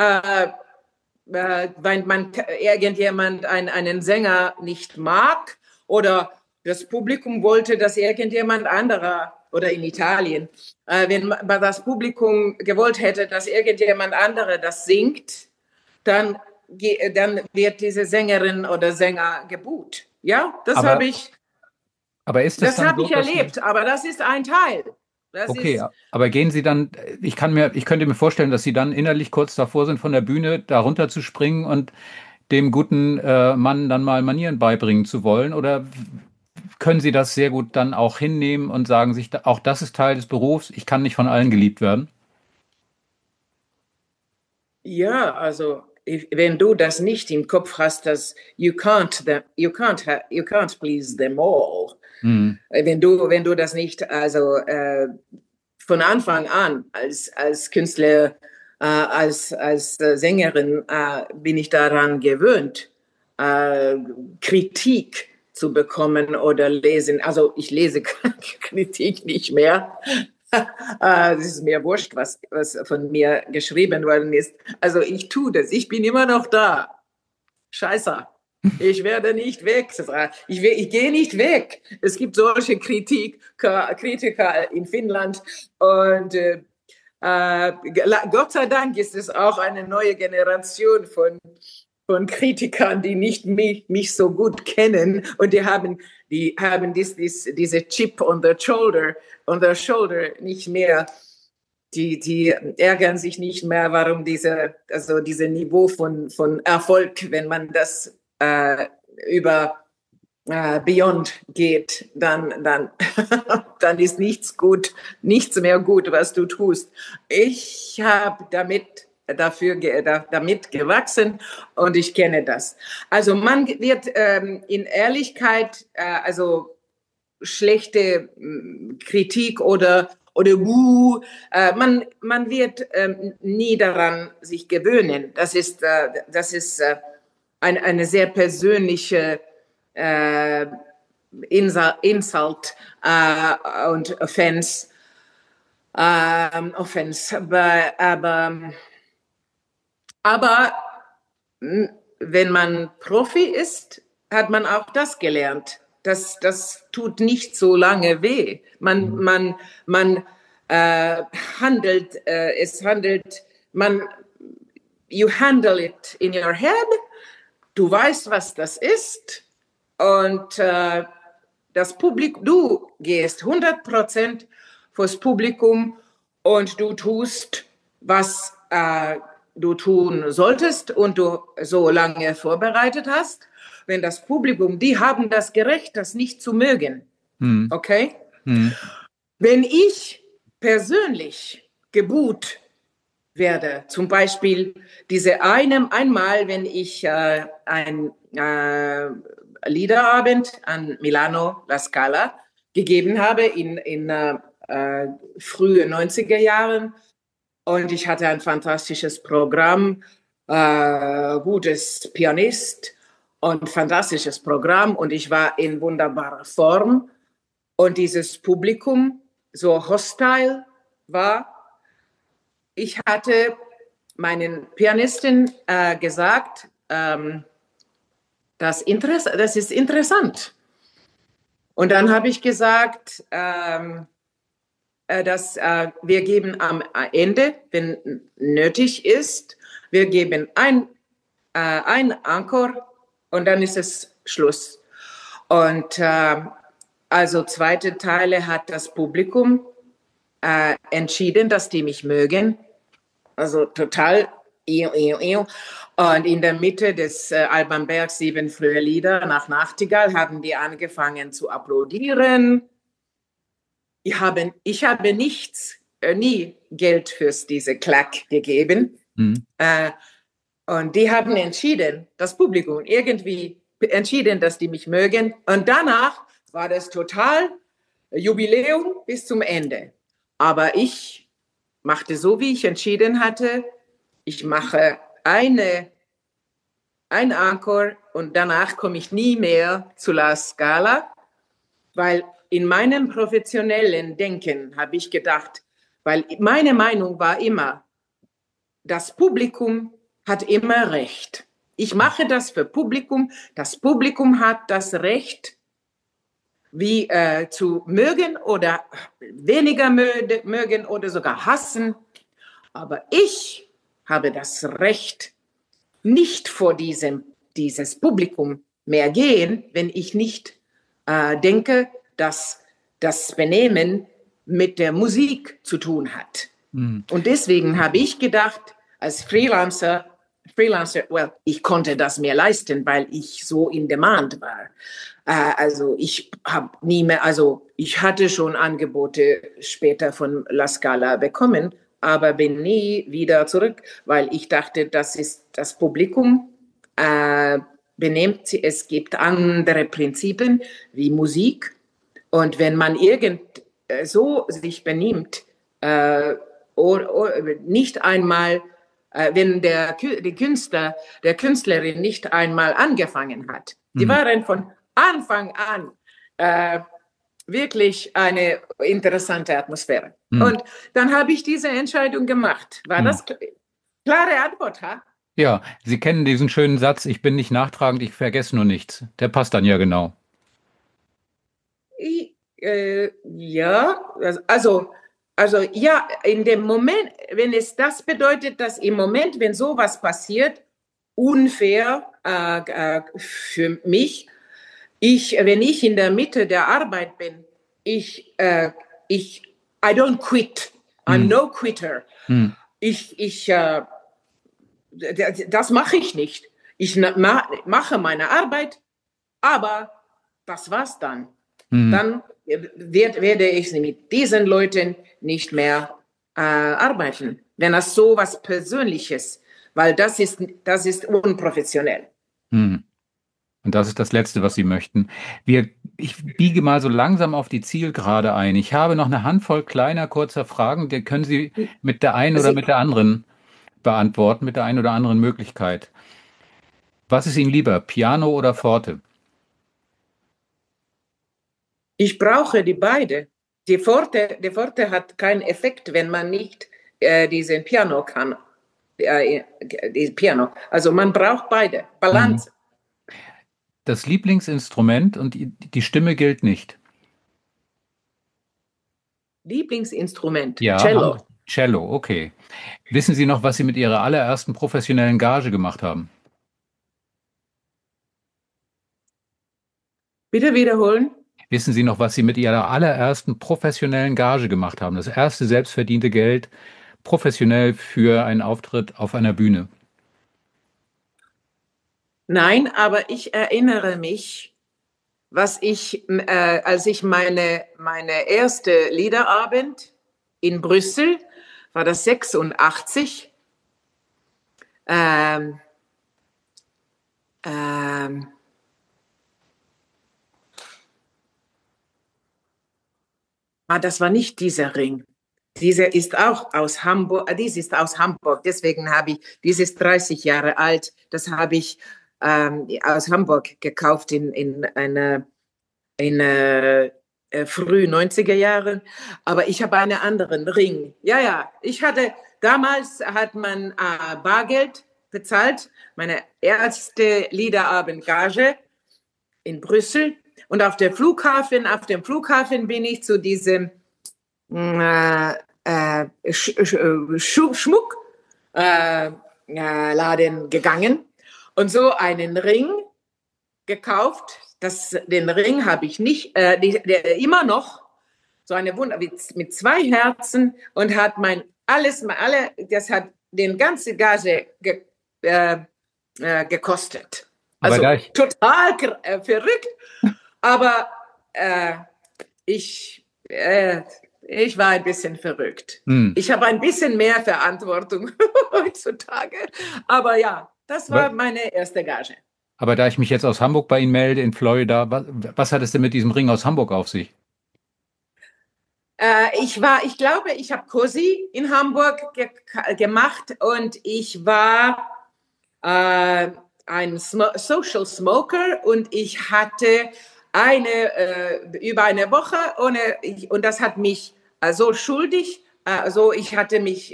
wenn irgendjemand einen Sänger nicht mag oder das Publikum wollte, dass irgendjemand anderer, oder in Italien, wenn das Publikum gewollt hätte, dass irgendjemand anderer das singt, dann wird diese Sängerin oder Sänger gebuht. Ja, Aber ist es das dann habe so, ich dass Sie, erlebt, aber das ist ein Teil. Das okay, ist, aber gehen Sie dann, ich könnte mir vorstellen, dass Sie dann innerlich kurz davor sind, von der Bühne da runter zu springen und dem guten Mann dann mal Manieren beibringen zu wollen? Oder können Sie das sehr gut dann auch hinnehmen und sagen sich, auch das ist Teil des Berufs, ich kann nicht von allen geliebt werden? ja, also wenn du das nicht im Kopf hast, dass you can't please them all. Hm. Wenn du das nicht, also von Anfang an als Künstler, als Sängerin bin ich daran gewöhnt, äh, Kritik zu bekommen oder lesen. Also ich lese Kritik nicht mehr. Es ist mir wurscht, was von mir geschrieben worden ist. Also ich tue das. Ich bin immer noch da. Scheiße. Ich werde nicht weg. Ich gehe nicht weg. Es gibt solche Kritiker in Finnland und Gott sei Dank ist es auch eine neue Generation von Kritikern, die nicht mich so gut kennen und die haben diese Chip on their shoulder nicht mehr. Die ärgern sich nicht mehr, warum diese Niveau von Erfolg, wenn man das über Beyond geht, dann dann ist nichts mehr gut, was du tust. Ich habe damit gewachsen und ich kenne das. Also man wird in Ehrlichkeit, also schlechte Kritik oder man wird nie daran sich gewöhnen. Das ist eine sehr persönliche Insult und Offense. Aber wenn man Profi ist, hat man auch das gelernt. Das tut nicht so lange weh. Man handelt, you handle it in your head. Du weißt, was das ist. Und das Publikum, du gehst 100% fürs Publikum und du tust, was du tun solltest und du so lange vorbereitet hast. Wenn das Publikum, die haben das Recht, das nicht zu mögen. Okay? Wenn ich persönlich gebuht werde, zum Beispiel einmal, wenn ich ein Liederabend an Milano La Scala gegeben habe in frühen 90er Jahren und ich hatte ein fantastisches Programm, gutes Pianist und fantastisches Programm und ich war in wunderbarer Form und dieses Publikum so hostile war. Ich hatte meinen Pianistin gesagt, das ist interessant. Und dann habe ich gesagt, dass wir geben am Ende, wenn nötig ist, wir geben ein Encore und dann ist es Schluss. Und also zweite Teile hat das Publikum entschieden, dass die mich mögen. Also total. Und in der Mitte des Alban Berg 7 frühe Lieder nach Nachtigall haben die angefangen zu applaudieren. Ich habe nie Geld für diese Klack gegeben. Und die haben entschieden, das Publikum irgendwie entschieden, dass die mich mögen. Und danach war das total Jubiläum bis zum Ende. Aber ich machte so, wie ich entschieden hatte. Ich mache ein Encore und danach komme ich nie mehr zu La Scala, weil in meinem professionellen Denken habe ich gedacht, weil meine Meinung war immer, das Publikum hat immer Recht. Ich mache das für Publikum. Das Publikum hat das Recht, wie zu mögen oder weniger mögen oder sogar hassen. Aber ich habe das Recht, nicht vor dieses Publikum mehr gehen, wenn ich nicht denke, dass das Benehmen mit der Musik zu tun hat. Mhm. Und deswegen habe ich gedacht, als Freelancer, well, ich konnte das mir leisten, weil ich so in Demand war. Also ich habe nie mehr, also ich hatte schon Angebote später von La Scala bekommen, aber bin nie wieder zurück, weil ich dachte, das ist das Publikum benehmt sie. Es gibt andere Prinzipien wie Musik, und wenn man so sich benimmt, nicht einmal, wenn der Künstlerin nicht einmal angefangen hat, die waren von Anfang an wirklich eine interessante Atmosphäre. Und dann habe ich diese Entscheidung gemacht. War das klare Antwort, ha? Ja, Sie kennen diesen schönen Satz, ich bin nicht nachtragend, ich vergesse nur nichts. Der passt dann ja genau. Ja, also ja, in dem Moment, wenn es das bedeutet, dass im Moment, wenn sowas passiert, unfair für mich, wenn ich in der Mitte der Arbeit bin, I don't quit. I'm no quitter. Das mache ich nicht. Ich mache meine Arbeit, aber das war's dann. Dann werde ich mit diesen Leuten nicht mehr arbeiten. Wenn das so was Persönliches, weil das ist unprofessionell. Und das ist das Letzte, was Sie möchten. Ich biege mal so langsam auf die Zielgerade ein. Ich habe noch eine Handvoll kleiner, kurzer Fragen, die können Sie mit der einen oder mit der anderen beantworten, mit der einen oder anderen Möglichkeit. Was ist Ihnen lieber, Piano oder Forte? Ich brauche die beide. Die Forte hat keinen Effekt, wenn man nicht diesen Piano kann. Piano. Also man braucht beide. Balance. Das Lieblingsinstrument und die Stimme gilt nicht. Lieblingsinstrument? Ja, Cello. Cello, okay. Wissen Sie noch, was Sie mit Ihrer allerersten professionellen Gage gemacht haben? Bitte wiederholen. Wissen Sie noch, was Sie mit Ihrer allerersten professionellen Gage gemacht haben? Das erste selbstverdiente Geld professionell für einen Auftritt auf einer Bühne. Nein, aber ich erinnere mich, als ich meine erste Liederabend in Brüssel, war das 86, das war nicht dieser Ring. Dieser ist auch aus Hamburg, dies ist aus Hamburg, deswegen dies ist 30 Jahre alt, das habe ich aus Hamburg gekauft in früh 90er Jahren, aber ich habe einen anderen Ring. Ja, damals hat man Bargeld bezahlt, meine erste Liederabendgage in Brüssel, und auf dem Flughafen bin ich zu diesem Schmuckladen gegangen und so einen Ring gekauft. Den Ring habe ich nicht, der immer noch so eine Wunder mit 2 Herzen, und hat das hat den ganzen Gage gekostet. Also total verrückt, aber ich war ein bisschen verrückt. Ich habe ein bisschen mehr Verantwortung heutzutage, aber ja, das war meine erste Gage. Aber da ich mich jetzt aus Hamburg bei Ihnen melde, in Florida, was hat es denn mit diesem Ring aus Hamburg auf sich? Ich glaube, ich habe COSI in Hamburg gemacht, und ich war ein Social Smoker und ich hatte über eine Woche und das hat mich so schuldig, also ich hatte mich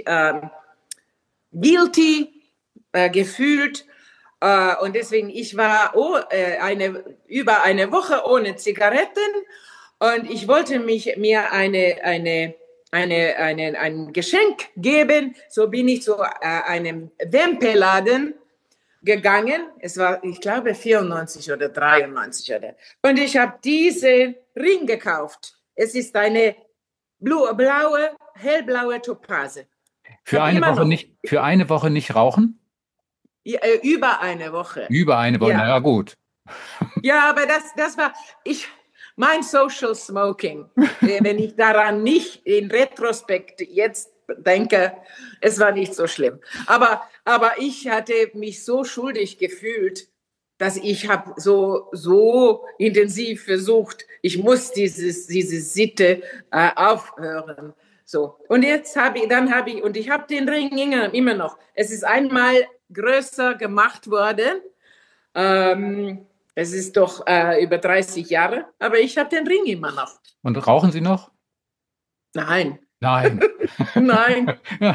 guilty gefühlt und deswegen ich war über eine Woche ohne Zigaretten und ich wollte mir ein Geschenk geben. So bin ich zu einem Wempeladen gegangen. Es war, ich glaube, 94 oder 93 oder. Und ich habe diesen Ring gekauft. Es ist eine hellblaue Topase. Für eine Woche nicht rauchen? Ja, über eine Woche. Über eine Woche, Ja. naja, gut. Ja, aber das war mein Social Smoking. Wenn ich daran nicht in Retrospekt jetzt denke, es war nicht so schlimm. Aber ich hatte mich so schuldig gefühlt, dass ich habe so intensiv versucht, ich muss diese Sitte aufhören. So. Und jetzt und ich habe den Ring immer noch. Es ist einmal größer gemacht worden. Es ist doch über 30 Jahre, aber ich habe den Ring immer noch. Und rauchen Sie noch? Nein. Nein. Nein.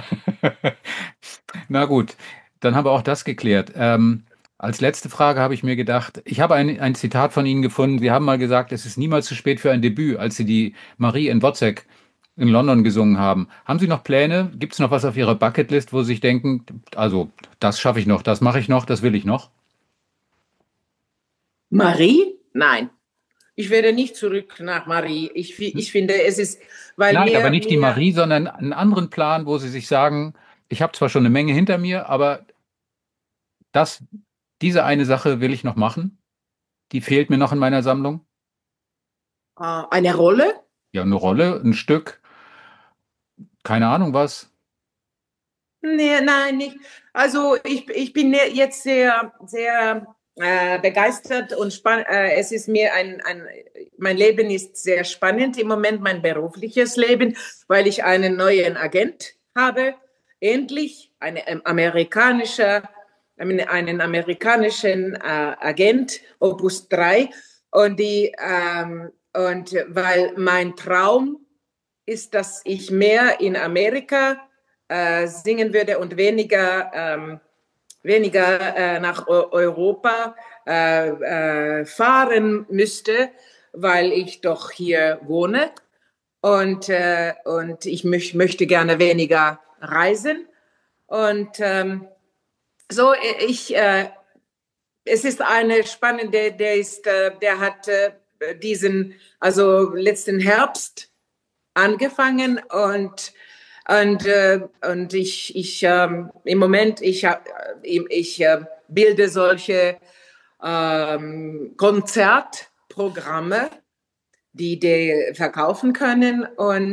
Na gut, dann haben wir auch das geklärt. Als letzte Frage habe ich mir gedacht, ich habe ein Zitat von Ihnen gefunden. Sie haben mal gesagt, es ist niemals zu spät für ein Debüt, als Sie die Marie in Wozzeck in London gesungen haben. Haben Sie noch Pläne? Gibt es noch was auf Ihrer Bucketlist, wo Sie sich denken, also das schaffe ich noch, das mache ich noch, das will ich noch? Marie? Nein. Ich werde nicht zurück nach Marie. Ich finde, es ist, weil Nein, aber nicht die Marie, sondern einen anderen Plan, wo Sie sich sagen, ich habe zwar schon eine Menge hinter mir, aber diese eine Sache will ich noch machen. Die fehlt mir noch in meiner Sammlung. eine Rolle? Ja, eine Rolle, ein Stück, keine Ahnung was. Nee, nein, nicht. Also ich bin jetzt sehr, sehr begeistert und spannend. Es ist mir mein Leben ist sehr spannend im Moment, mein berufliches Leben, weil ich einen neuen Agent habe. Endlich einen amerikanischen Agent, Opus 3. Und weil mein Traum ist, dass ich mehr in Amerika singen würde und weniger nach Europa fahren müsste, weil ich doch hier wohne und ich möchte gerne weniger reisen und es ist eine spannende, der hat letzten Herbst angefangen und ich im Moment ich bilde solche Konzertprogramme, die verkaufen können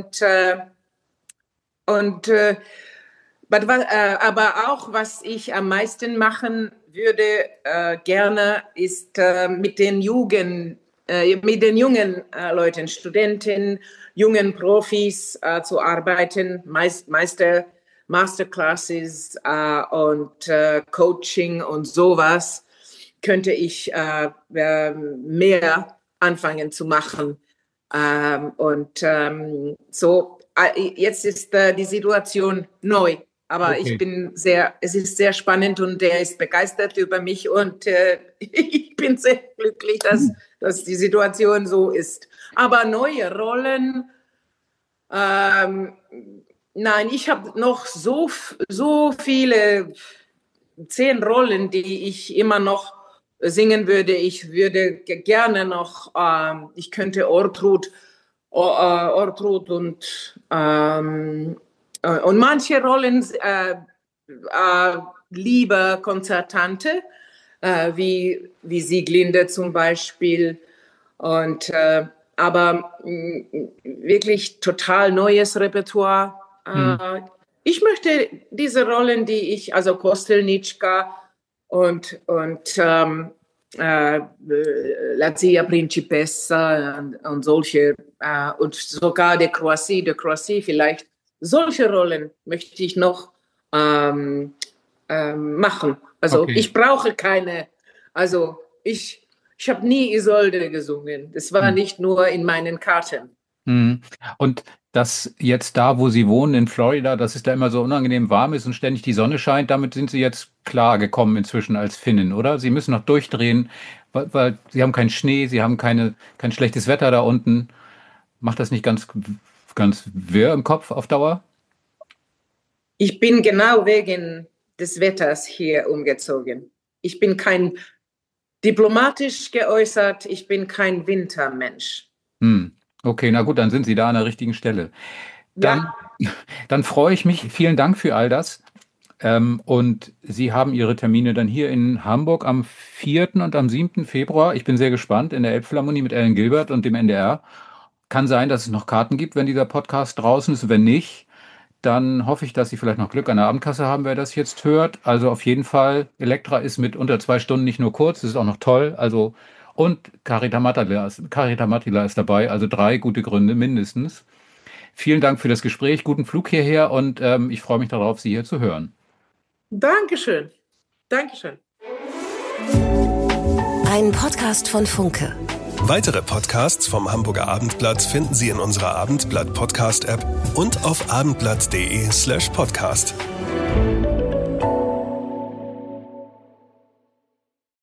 aber auch was ich am meisten machen würde gerne ist mit den jungen Leuten, Studenten, jungen Profis zu arbeiten, Masterclasses und Coaching und sowas, könnte ich mehr anfangen zu machen. Jetzt ist die Situation neu. Aber Okay. es ist sehr spannend und er ist begeistert über mich und ich bin sehr glücklich, dass die Situation so ist. Aber neue Rollen, nein, ich habe noch so viele 10 Rollen, die ich immer noch singen würde. Ich würde gerne noch, ich könnte Ortrud und manche Rollen lieber Konzertante, wie Sieglinde zum Beispiel. Aber wirklich total neues Repertoire. Hm. Ich möchte diese Rollen, also Kostelnitschka und La Zia Principessa und solche, und sogar de Croissy vielleicht. Solche Rollen möchte ich noch machen. Also Okay. ich brauche keine Also ich habe nie Isolde gesungen. Das war nicht nur in meinen Karten. Und das jetzt da, wo Sie wohnen in Florida, dass es da immer so unangenehm warm ist und ständig die Sonne scheint, damit sind Sie jetzt klar gekommen inzwischen als Finnin, oder? Sie müssen noch durchdrehen, weil Sie haben keinen Schnee, Sie haben kein schlechtes Wetter da unten. Macht das nicht ganz wirr im Kopf auf Dauer? Ich bin genau wegen des Wetters hier umgezogen. Ich bin diplomatisch geäußert, ich bin kein Wintermensch. Okay, na gut, dann sind Sie da an der richtigen Stelle. Ja. Dann freue ich mich. Vielen Dank für all das. Und Sie haben Ihre Termine dann hier in Hamburg am 4. und am 7. Februar. Ich bin sehr gespannt in der Elbphilharmonie mit Alan Gilbert und dem NDR. Kann sein, dass es noch Karten gibt, wenn dieser Podcast draußen ist. Wenn nicht, dann hoffe ich, dass Sie vielleicht noch Glück an der Abendkasse haben, wer das jetzt hört. Also auf jeden Fall, Elektra ist mit unter 2 Stunden nicht nur kurz, es ist auch noch toll. Also, und Carita Mattila ist dabei, also 3 gute Gründe mindestens. Vielen Dank für das Gespräch, guten Flug hierher und ich freue mich darauf, Sie hier zu hören. Dankeschön. Dankeschön. Ein Podcast von Funke. Weitere Podcasts vom Hamburger Abendblatt finden Sie in unserer Abendblatt Podcast-App und auf abendblatt.de/podcast.